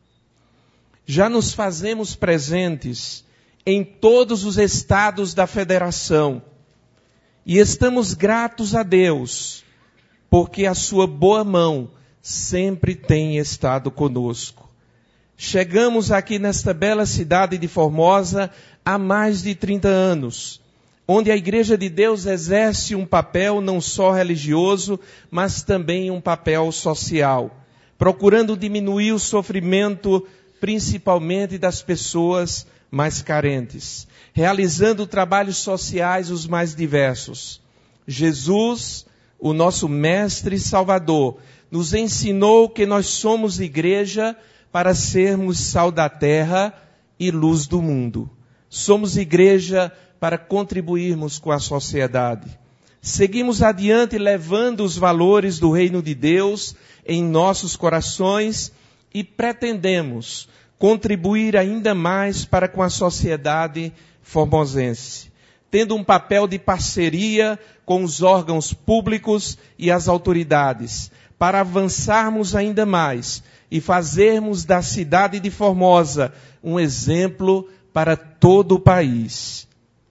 Já nos fazemos presentes em todos os estados da federação. E estamos gratos a Deus, porque a sua boa mão sempre tem estado conosco. Chegamos aqui nesta bela cidade de Formosa há mais de trinta anos, onde a Igreja de Deus exerce um papel não só religioso, mas também um papel social, procurando diminuir o sofrimento, principalmente das pessoas mais carentes, realizando trabalhos sociais os mais diversos. Jesus, o nosso Mestre e Salvador, nos ensinou que nós somos igreja para sermos sal da terra e luz do mundo. Somos igreja para contribuirmos com a sociedade. Seguimos adiante levando os valores do reino de Deus em nossos corações e pretendemos contribuir ainda mais para com a sociedade formosense, tendo um papel de parceria com os órgãos públicos e as autoridades, para avançarmos ainda mais e fazermos da cidade de Formosa um exemplo para todo o país.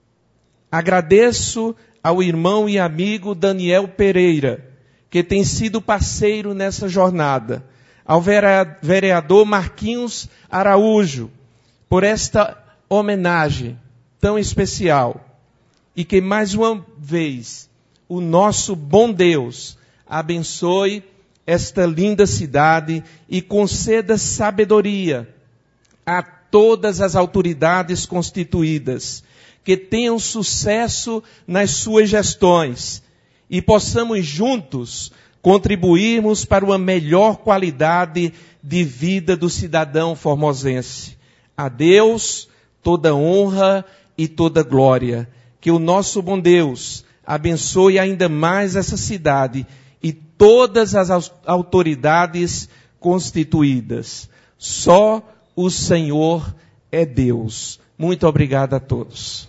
Agradeço ao irmão e amigo Daniel Pereira, que tem sido parceiro nessa jornada, ao vereador Marquinhos Araújo, por esta homenagem tão especial, e que mais uma vez o nosso bom Deus abençoe esta linda cidade e conceda sabedoria a todas as autoridades constituídas, que tenham sucesso nas suas gestões e possamos juntos contribuirmos para uma melhor qualidade de vida do cidadão formosense. A Deus toda honra e toda glória. Que o nosso bom Deus abençoe ainda mais essa cidade e todas as autoridades constituídas. Só o Senhor é Deus. Muito obrigado a todos.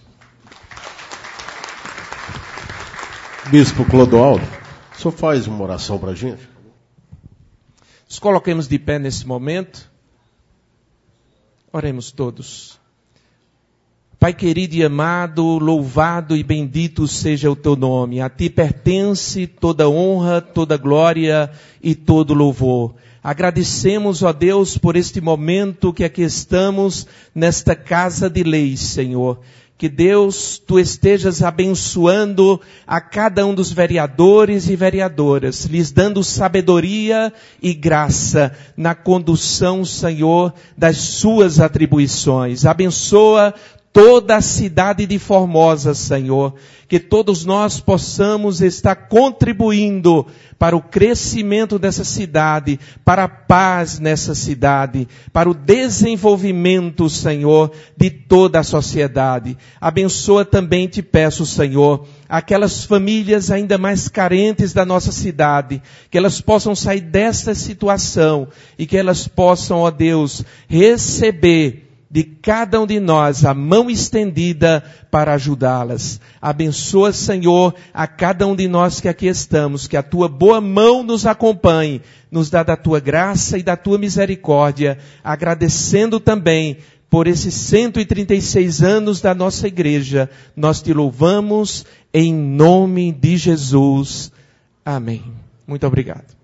Bispo Clodoaldo, o senhor faz uma oração para a gente?
Nos coloquemos de pé nesse momento. Oremos todos. Pai querido e amado, louvado e bendito seja o teu nome. A ti pertence toda honra, toda glória e todo louvor. Agradecemos, ó Deus, por este momento que aqui estamos nesta casa de leis, Senhor. Que Deus, tu estejas abençoando a cada um dos vereadores e vereadoras, lhes dando sabedoria e graça na condução, Senhor, das suas atribuições. Abençoa toda a cidade de Formosa, Senhor, que todos nós possamos estar contribuindo para o crescimento dessa cidade, para a paz nessa cidade, para o desenvolvimento, Senhor, de toda a sociedade. Abençoa também, te peço, Senhor, aquelas famílias ainda mais carentes da nossa cidade, que elas possam sair desta situação e que elas possam, ó Deus, receber de cada um de nós a mão estendida para ajudá-las. Abençoa, Senhor, a cada um de nós que aqui estamos, que a tua boa mão nos acompanhe, nos dá da tua graça e da tua misericórdia, agradecendo também por esses cento e trinta e seis anos da nossa igreja. Nós te louvamos em nome de Jesus. Amém. Muito obrigado.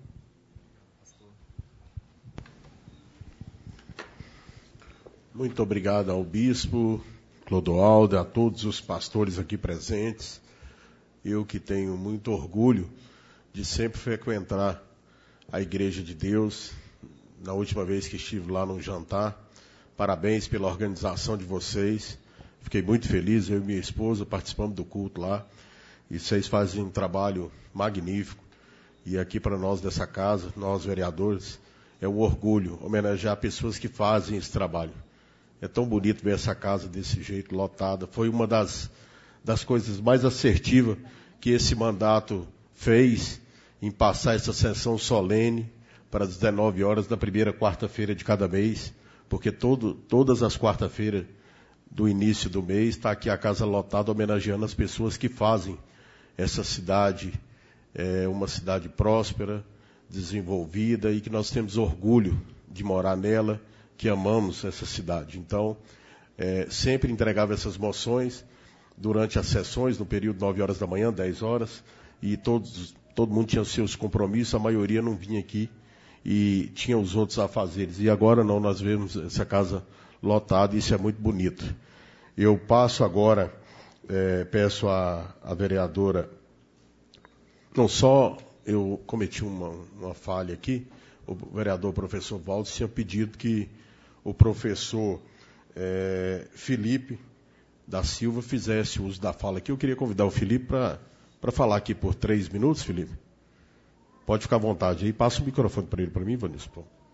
Muito obrigado ao bispo Clodoaldo, a todos os pastores aqui presentes. Eu que tenho muito orgulho de sempre frequentar a Igreja de Deus na última vez que estive lá no jantar. Parabéns pela organização de vocês. Fiquei muito feliz, eu e minha esposa participamos do culto lá. E vocês fazem um trabalho magnífico. E aqui para nós dessa casa, nós vereadores, é um orgulho homenagear pessoas que fazem esse trabalho. É tão bonito ver essa casa desse jeito, lotada. Foi uma das, das coisas mais assertivas que esse mandato fez em passar essa sessão solene para as dezenove horas da primeira quarta-feira de cada mês, porque todo, todas as quarta-feiras do início do mês está aqui a casa lotada homenageando as pessoas que fazem essa cidade, é, uma cidade próspera, desenvolvida e que nós temos orgulho de morar nela, que amamos essa cidade. Então, é, sempre entregava essas moções durante as sessões, no período nove horas da manhã, dez horas, e todos, todo mundo tinha seus compromissos, a maioria não vinha aqui e tinha os outros afazeres. E agora não, nós vemos essa casa lotada e isso é muito bonito. Eu passo agora, é, peço à, à vereadora, não só eu cometi uma, uma falha aqui, o vereador professor Valdes tinha pedido que o professor é, Felipe da Silva fizesse uso da fala aqui. Eu queria convidar o Felipe para falar aqui por três minutos, Felipe. Pode ficar à vontade aí. Passa o microfone para ele, para mim, Vanessa.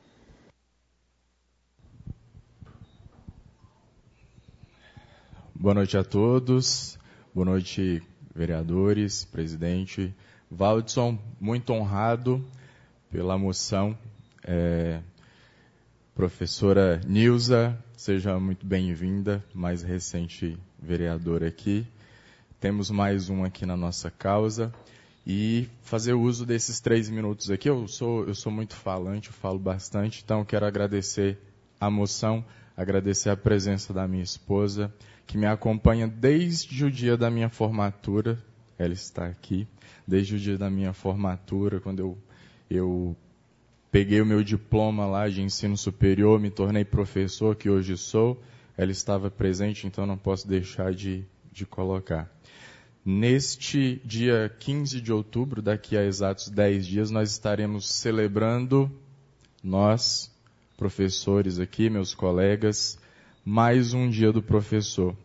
Boa noite a todos. Boa noite, vereadores, presidente. Valdson, muito honrado pela moção. É, professora Nilza, seja muito bem-vinda, mais recente vereadora aqui. Temos mais um aqui na nossa causa. E fazer uso desses três minutos aqui, eu sou, eu sou muito falante, eu falo bastante, então quero agradecer a moção, agradecer a presença da minha esposa, que me acompanha desde o dia da minha formatura. Ela está aqui, desde o dia da minha formatura, quando eu, eu peguei o meu diploma lá de ensino superior, me tornei professor, que hoje sou. Ela estava presente, então não posso deixar de, de colocar. Neste dia quinze de outubro, daqui a exatos dez dias, nós estaremos celebrando, nós, professores aqui, meus colegas, mais um dia do professor.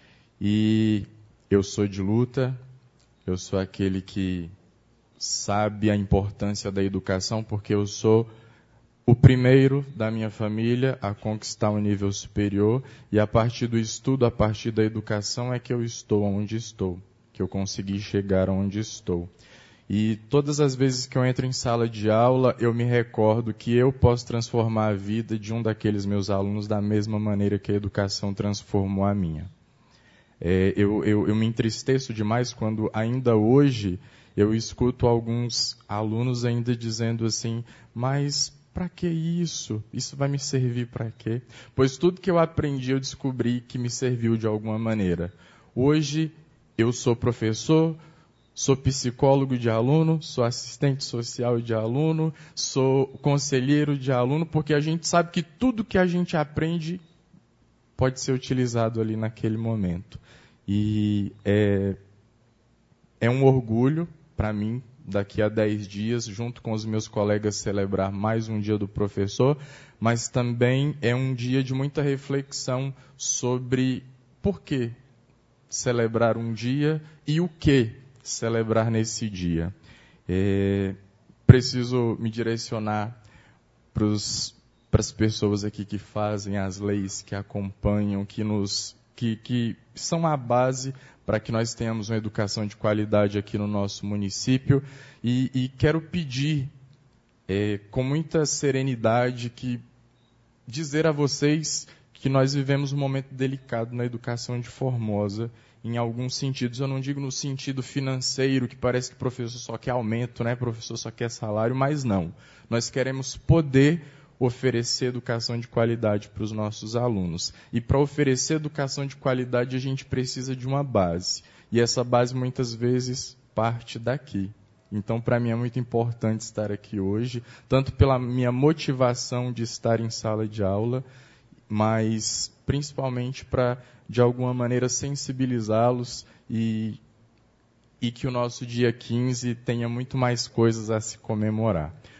E eu sou de luta, eu sou aquele que sabe a importância da educação, porque eu sou o primeiro da minha família a conquistar um nível superior, e a partir do estudo, a partir da educação, é que eu estou onde estou, que eu consegui chegar onde estou. E todas as vezes que eu entro em sala de aula, eu me recordo que eu posso transformar a vida de um daqueles meus alunos da mesma maneira que a educação transformou a minha. É, eu, eu, eu me entristeço demais quando ainda hoje eu escuto alguns alunos ainda dizendo assim, mas para que isso? Isso vai me servir para quê? Pois tudo que eu aprendi eu descobri que me serviu de alguma maneira. Hoje eu sou professor, sou psicólogo de aluno, sou assistente social de aluno, sou conselheiro de aluno, porque a gente sabe que tudo que a gente aprende pode ser utilizado ali naquele momento. E é, é um orgulho para mim, daqui a dez dias, junto com os meus colegas, celebrar mais um dia do professor, mas também é um dia de muita reflexão sobre por que celebrar um dia e o que celebrar nesse dia. É, preciso me direcionar para as pessoas aqui que fazem as leis, que acompanham, que, nos, que, que são a base para que nós tenhamos uma educação de qualidade aqui no nosso município. E, e quero pedir, é, com muita serenidade, que dizer a vocês que nós vivemos um momento delicado na educação de Formosa, em alguns sentidos. Eu não digo no sentido financeiro, que parece que o professor só quer aumento, né? O professor só quer salário, mas não. Nós queremos poder oferecer educação de qualidade para os nossos alunos. E para oferecer educação de qualidade, a gente precisa de uma base. E essa base, muitas vezes, parte daqui. Então, para mim, é muito importante estar aqui hoje, tanto pela minha motivação de estar em sala de aula, mas principalmente para, de alguma maneira, sensibilizá-los e, e que o nosso dia quinze tenha muito mais coisas a se comemorar.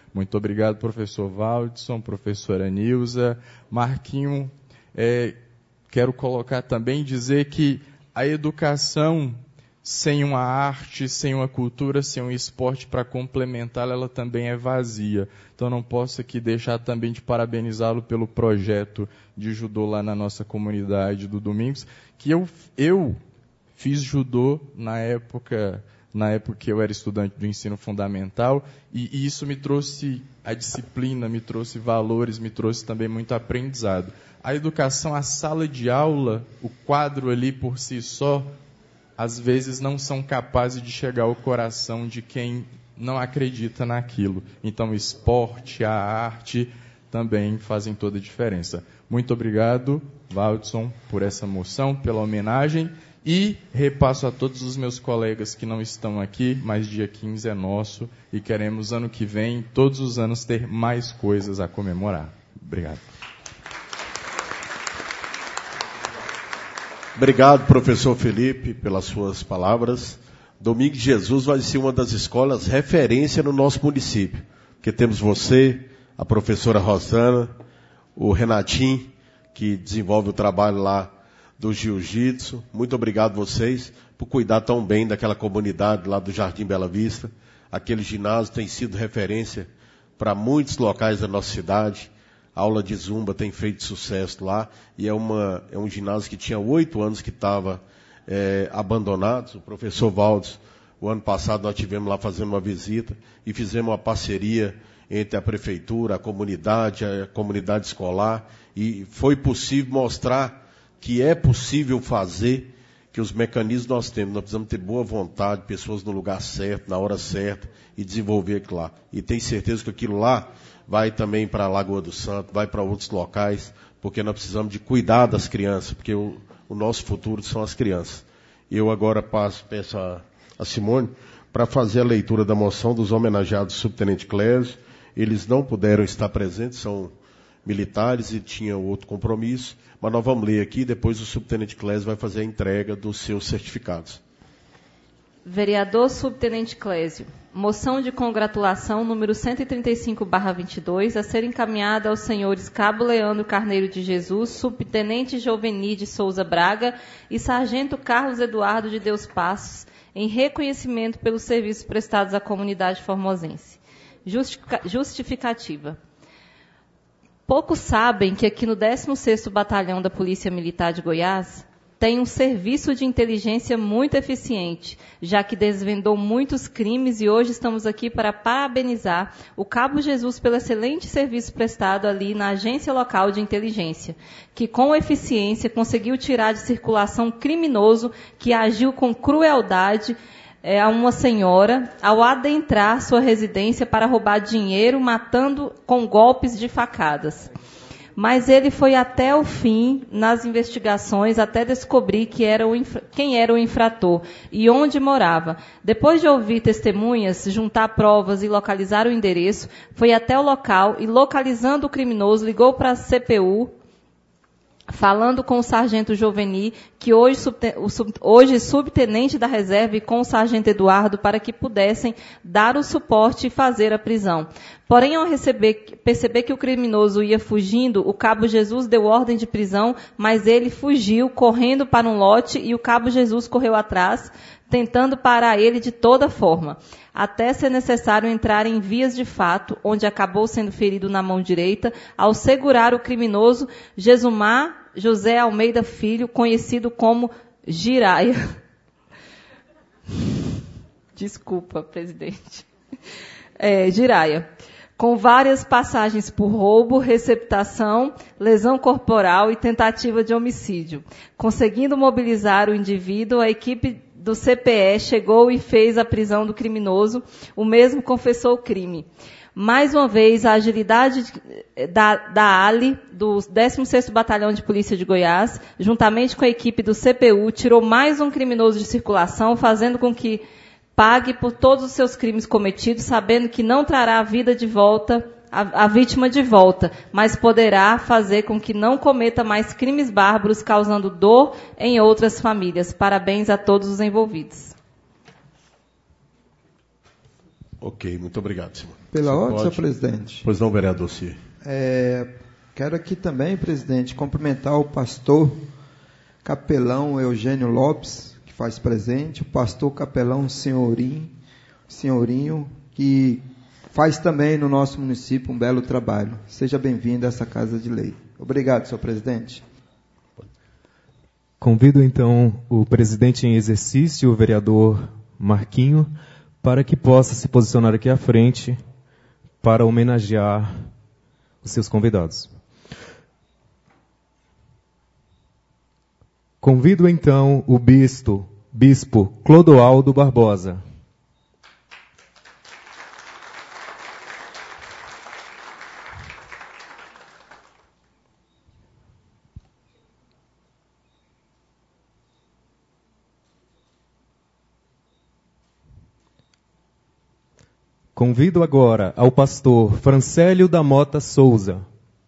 Muito obrigado, professor Valdson, professora Nilza. Marquinho, é, quero colocar também, dizer que a educação, sem uma arte, sem uma cultura, sem um esporte para complementá-la, ela também é vazia. Então não posso aqui deixar também de parabenizá-lo pelo projeto de judô lá na nossa comunidade do Domingos, que eu, eu fiz judô na época... na época que eu era estudante do ensino fundamental, e, e isso me trouxe a disciplina, me trouxe valores, me trouxe também muito aprendizado. A educação, a sala de aula, o quadro ali por si só, às vezes não são capazes de chegar ao coração de quem não acredita naquilo. Então o esporte, a arte também fazem toda a diferença. Muito obrigado, Valdson, por essa moção, pela homenagem. E repasso a todos os meus colegas que não estão aqui, mas dia quinze é nosso e queremos ano que vem, todos os anos, ter mais coisas a comemorar. Obrigado.
Obrigado, professor Felipe, pelas suas palavras. Domingos de Jesus vai ser uma das escolas referência no nosso município, porque temos você, a professora Rosana, o Renatinho, que desenvolve o trabalho lá do jiu-jitsu. Muito obrigado a vocês por cuidar tão bem daquela comunidade lá do Jardim Bela Vista. Aquele ginásio tem sido referência para muitos locais da nossa cidade. A aula de zumba tem feito sucesso lá e é, uma, é um ginásio que tinha oito anos que estava é, abandonado. O professor Valdes, o ano passado nós tivemos lá fazendo uma visita e fizemos uma parceria entre a prefeitura, a comunidade, a comunidade escolar, e foi possível mostrar que é possível fazer, que os mecanismos nós temos, nós precisamos ter boa vontade, pessoas no lugar certo, na hora certa, e desenvolver aquilo lá. E tenho certeza que aquilo lá vai também para a Lagoa do Santo, vai para outros locais, porque nós precisamos de cuidar das crianças, porque o, o nosso futuro são as crianças. Eu agora passo, peço a, a Simone para fazer a leitura da moção dos homenageados do subtenente Clésio. Eles não puderam estar presentes, são militares e tinham outro compromisso, mas nós vamos ler aqui, depois o subtenente Clésio vai fazer a entrega dos seus certificados.
Vereador subtenente Clésio, moção de congratulação número cento e trinta e cinco barra vinte e dois, a ser encaminhada aos senhores Cabo Leandro Carneiro de Jesus, subtenente Joveni de Souza Braga e sargento Carlos Eduardo de Deus Passos, em reconhecimento pelos serviços prestados à comunidade formosense. Justifica- justificativa. Poucos sabem que aqui no décimo sexto Batalhão da Polícia Militar de Goiás tem um serviço de inteligência muito eficiente, já que desvendou muitos crimes e hoje estamos aqui para parabenizar o Cabo Jesus pelo excelente serviço prestado ali na agência local de inteligência, que com eficiência conseguiu tirar de circulação criminoso que agiu com crueldade é, a uma senhora ao adentrar sua residência para roubar dinheiro, matando com golpes de facadas. Mas ele foi até o fim nas investigações, até descobrir que era o infra... quem era o infrator e onde morava. Depois de ouvir testemunhas, juntar provas e localizar o endereço, foi até o local e, localizando o criminoso, ligou para a C P U, falando com o sargento Joveni, que hoje, subten... o sub... hoje subtenente da reserva, e com o sargento Eduardo, para que pudessem dar o suporte e fazer a prisão. Porém, ao receber, perceber que o criminoso ia fugindo, o Cabo Jesus deu ordem de prisão, mas ele fugiu, correndo para um lote, e o Cabo Jesus correu atrás, tentando parar ele de toda forma, até ser necessário entrar em vias de fato, onde acabou sendo ferido na mão direita, ao segurar o criminoso Jesumar José Almeida Filho, conhecido como Giraia. Desculpa, presidente. É, Giraia. Com várias passagens por roubo, receptação, lesão corporal e tentativa de homicídio. Conseguindo mobilizar o indivíduo, a equipe do C P E chegou e fez a prisão do criminoso. O mesmo confessou o crime. Mais uma vez, a agilidade da, da A L I, do décimo sexto Batalhão de Polícia de Goiás, juntamente com a equipe do C P U, tirou mais um criminoso de circulação, fazendo com que pague por todos os seus crimes cometidos, sabendo que não trará a vida de volta, a, a vítima de volta, mas poderá fazer com que não cometa mais crimes bárbaros, causando dor em outras famílias. Parabéns a todos os envolvidos.
Ok, muito obrigado, Simone.
Pela
Você
ordem,
pode?
senhor presidente.
Pois não, vereador Cir.
É, quero aqui também, presidente, cumprimentar o pastor capelão Eugênio Lopes, que faz presente, o pastor capelão Senhorinho, Senhorinho, que faz também no nosso município um belo trabalho. Seja bem-vindo a essa Casa de Lei. Obrigado, senhor presidente.
Convido então o presidente em exercício, o vereador Marquinho, para que possa se posicionar aqui à frente para homenagear os seus convidados. Convido então o bispo, bispo Clodoaldo Barbosa. Convido agora ao pastor Francélio da Mota Souza.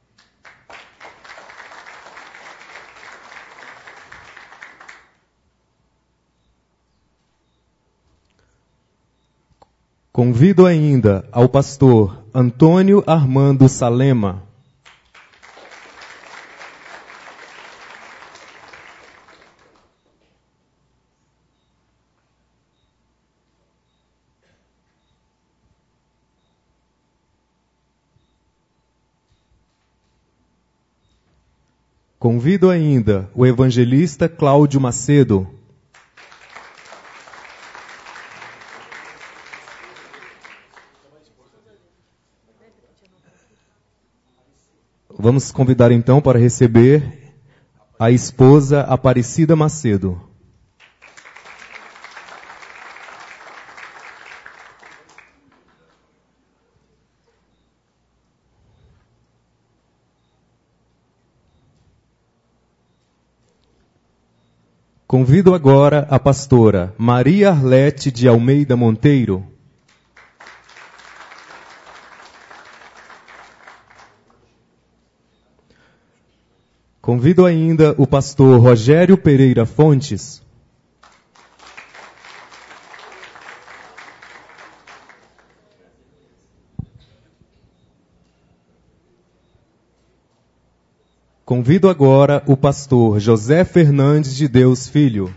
Convido ainda ao pastor Antônio Armando Salema. Convido ainda o evangelista Cláudio Macedo. Vamos convidar então para receber a esposa Aparecida Macedo. Convido agora a pastora Maria Arlete de Almeida Monteiro. Convido ainda o pastor Rogério Pereira Fontes. Convido agora o pastor José Fernandes de Deus Filho.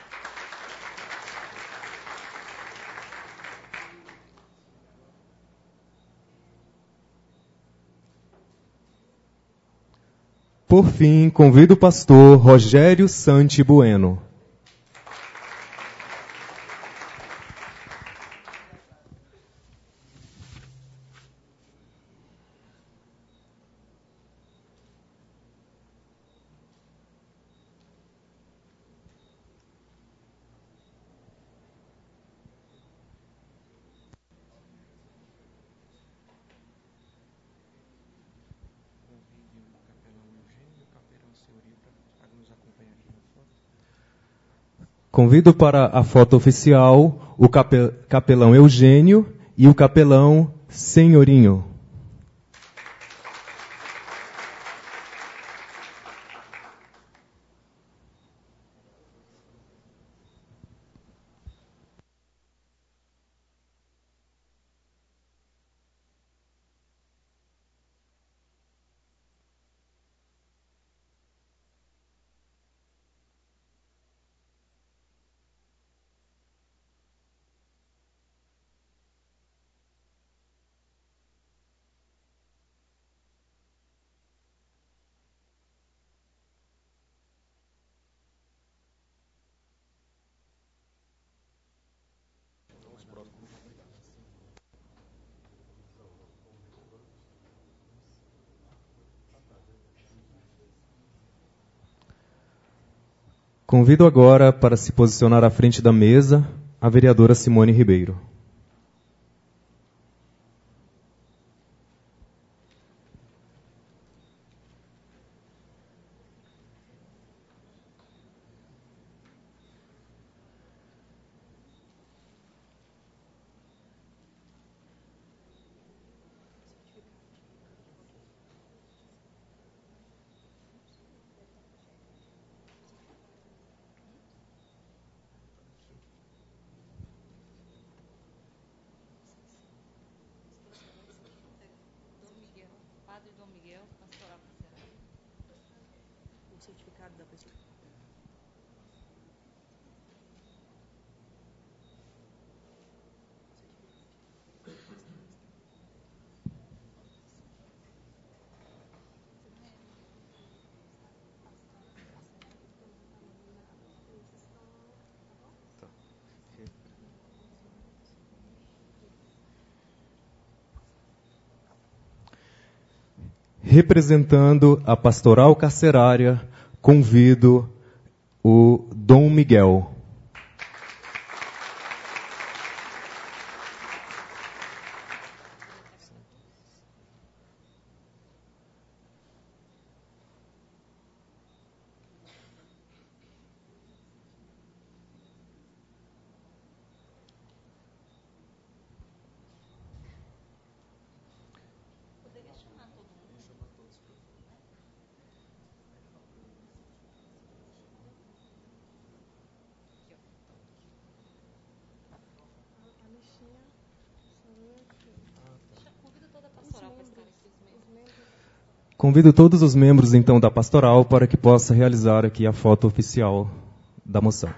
Por fim, convido o pastor Rogério Santi Bueno. Convido para a foto oficial o capelão Eugênio e o capelão Senhorinho. Convido agora para se posicionar à frente da mesa a vereadora Simone Ribeiro.
certificado da pessoa.
Representando a pastoral carcerária, convido o Dom Miguel. Convido todos os membros, então, da pastoral para que possa realizar aqui a foto oficial da moção.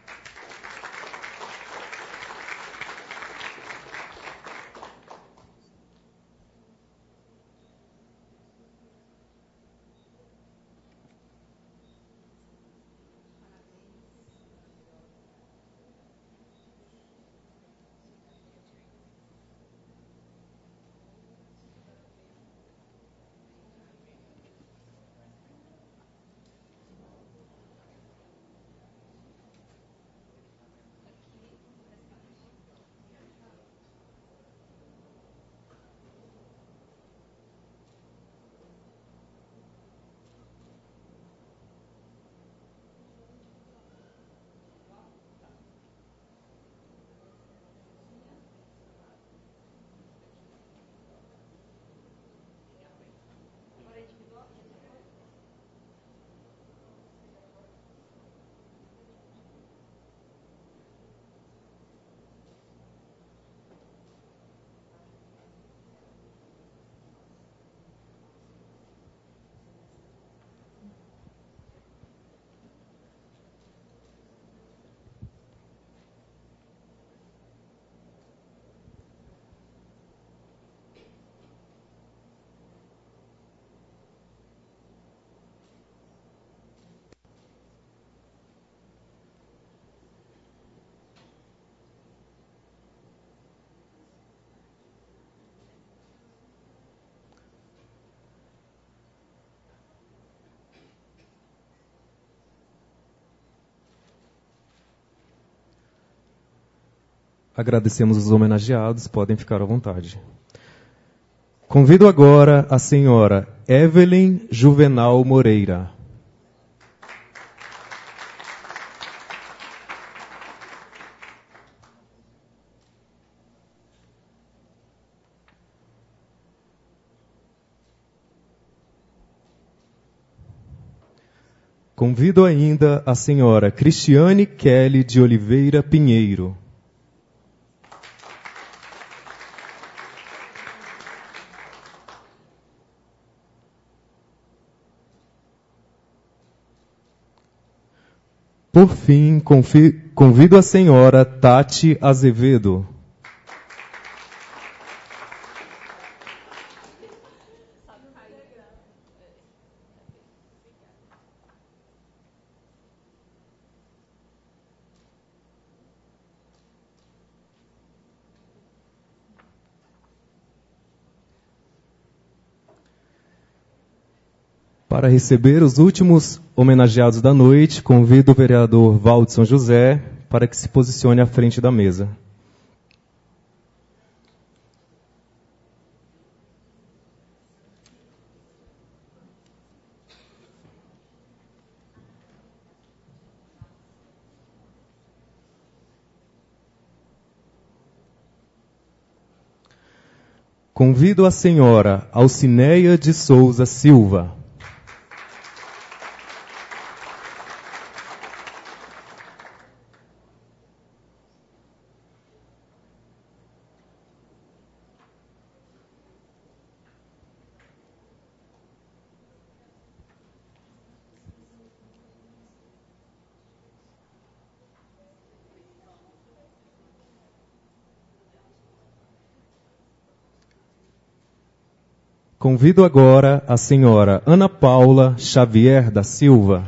Agradecemos os homenageados, podem ficar à vontade. Convido agora a senhora Evelyn Juvenal Moreira. Convido ainda a senhora Cristiane Kelly de Oliveira Pinheiro. Por fim, convido a senhora Tati Azevedo. Para receber os últimos homenageados da noite, convido o vereador Valdson José para que se posicione à frente da mesa. Convido a senhora Alcineia de Souza Silva. Convido agora a senhora Ana Paula Xavier da Silva.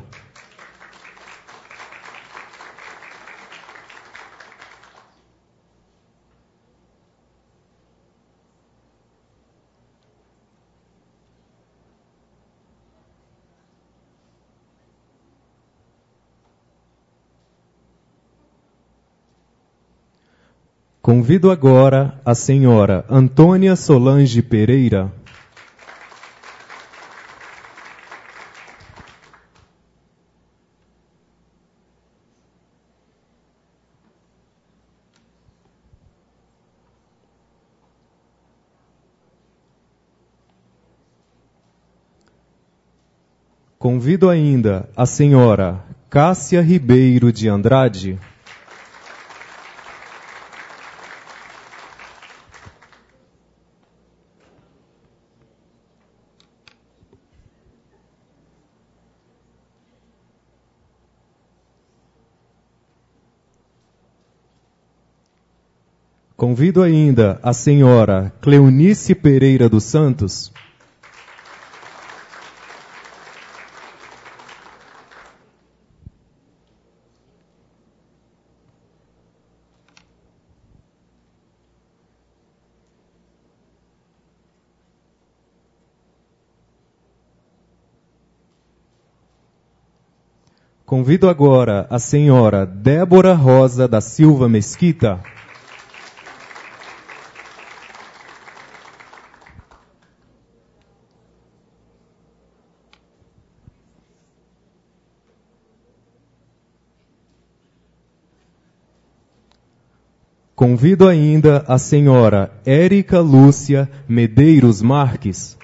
Convido agora a senhora Antônia Solange Pereira. Convido ainda a senhora Cássia Ribeiro de Andrade. Convido ainda a senhora Cleonice Pereira dos Santos. Convido agora a senhora Débora Rosa da Silva Mesquita. Convido ainda a senhora Érica Lúcia Medeiros Marques.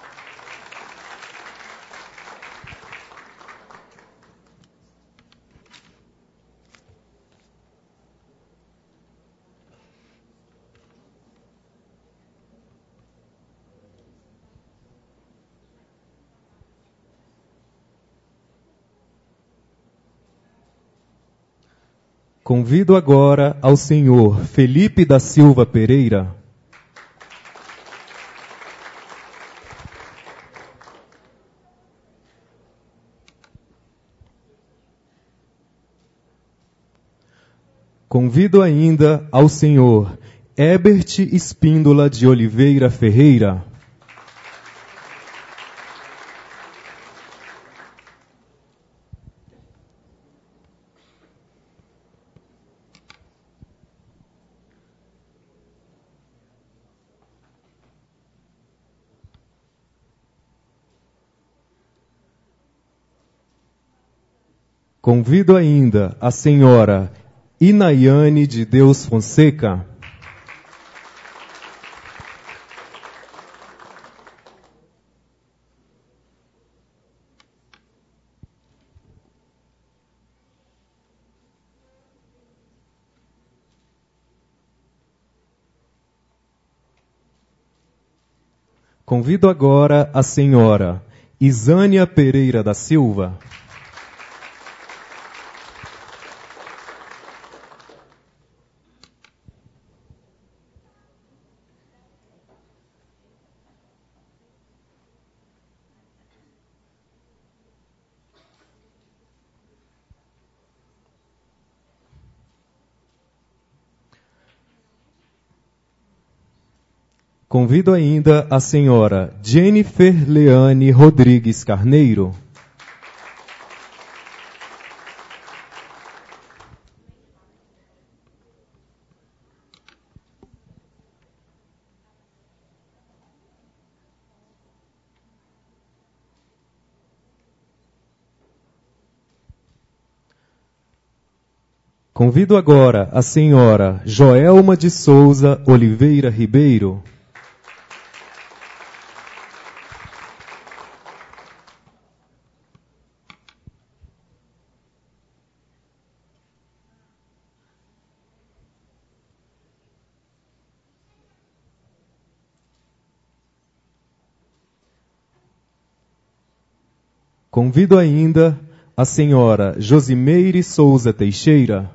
Convido agora ao senhor Felipe da Silva Pereira. Convido ainda ao senhor Ebert Espíndola de Oliveira Ferreira. Convido ainda a senhora Inaiane de Deus Fonseca. Convido agora a senhora Isânia Pereira da Silva. Convido ainda a senhora Jennifer Leane Rodrigues Carneiro. Convido agora a senhora Joelma de Souza Oliveira Ribeiro. Convido ainda a senhora Josimeire Souza Teixeira.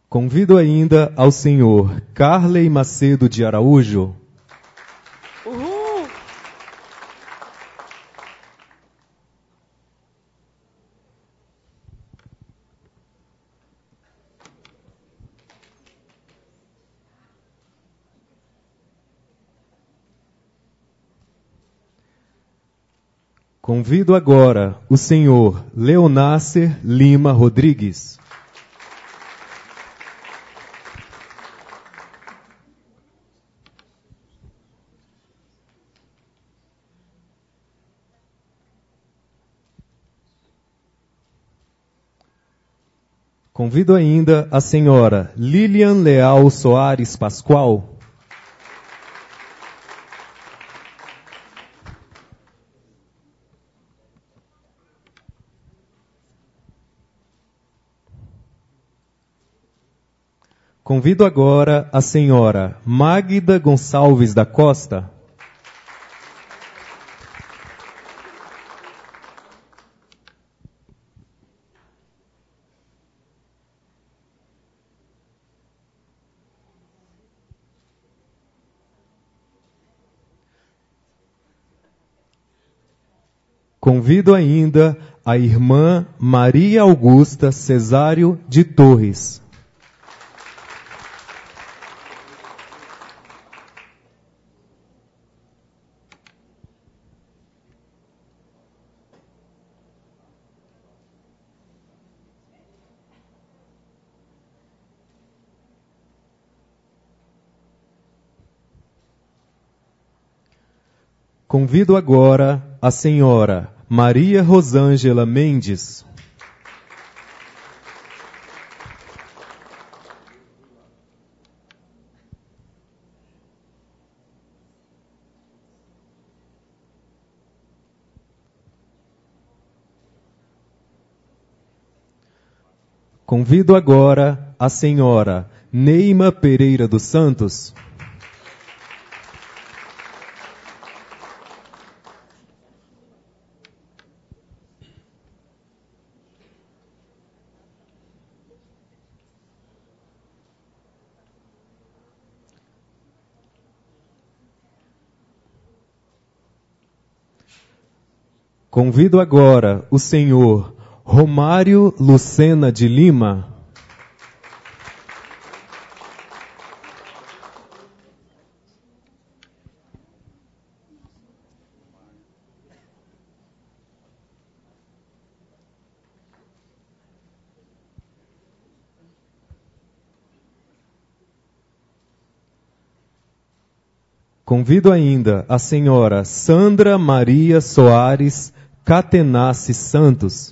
Convido ainda ao senhor Carley Macedo de Araújo.
Uhul!
Convido agora o senhor Leonácer Lima Rodrigues. Convido ainda a senhora Lilian Leal Soares Pascoal. Convido agora a senhora Magda Gonçalves da Costa. Convido ainda a irmã Maria Augusta Cesário de Torres. Convido agora a senhora Maria Rosângela Mendes. Convido agora a senhora Neima Pereira dos Santos. Convido agora o senhor Romário Lucena de Lima. Convido ainda a senhora Sandra Maria Soares Catenassi Santos.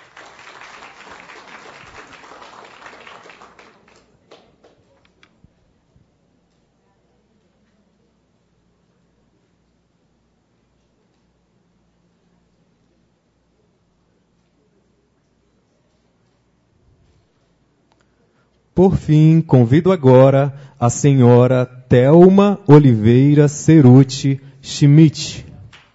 Por fim, convido agora a senhora Thelma Oliveira Ceruti Schmidt.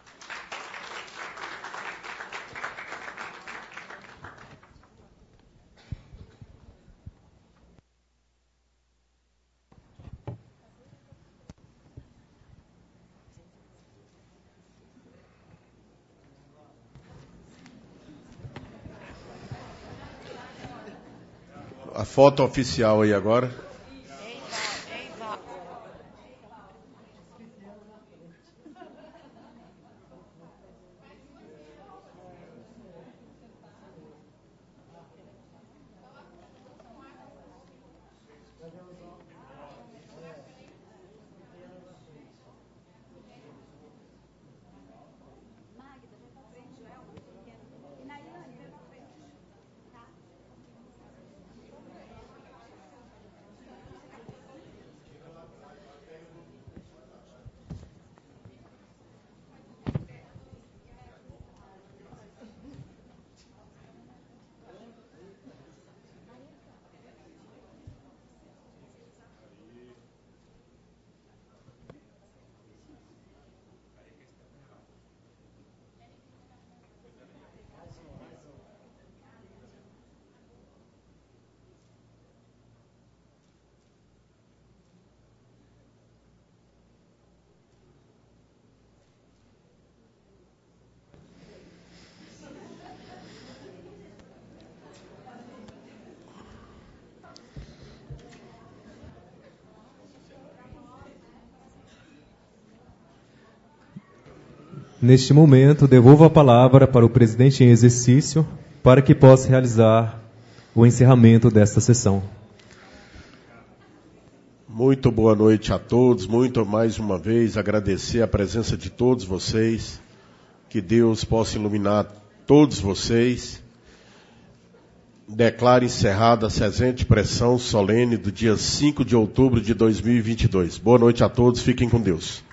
A foto oficial aí agora.
Neste momento, devolvo a palavra para o presidente em exercício para que possa realizar o encerramento desta sessão.
Muito boa noite a todos. Muito mais uma vez agradecer a presença de todos vocês. Que Deus possa iluminar todos vocês. Declaro encerrada a presente pressão solene do dia cinco de outubro de dois mil e vinte e dois. Boa noite a todos. Fiquem com Deus.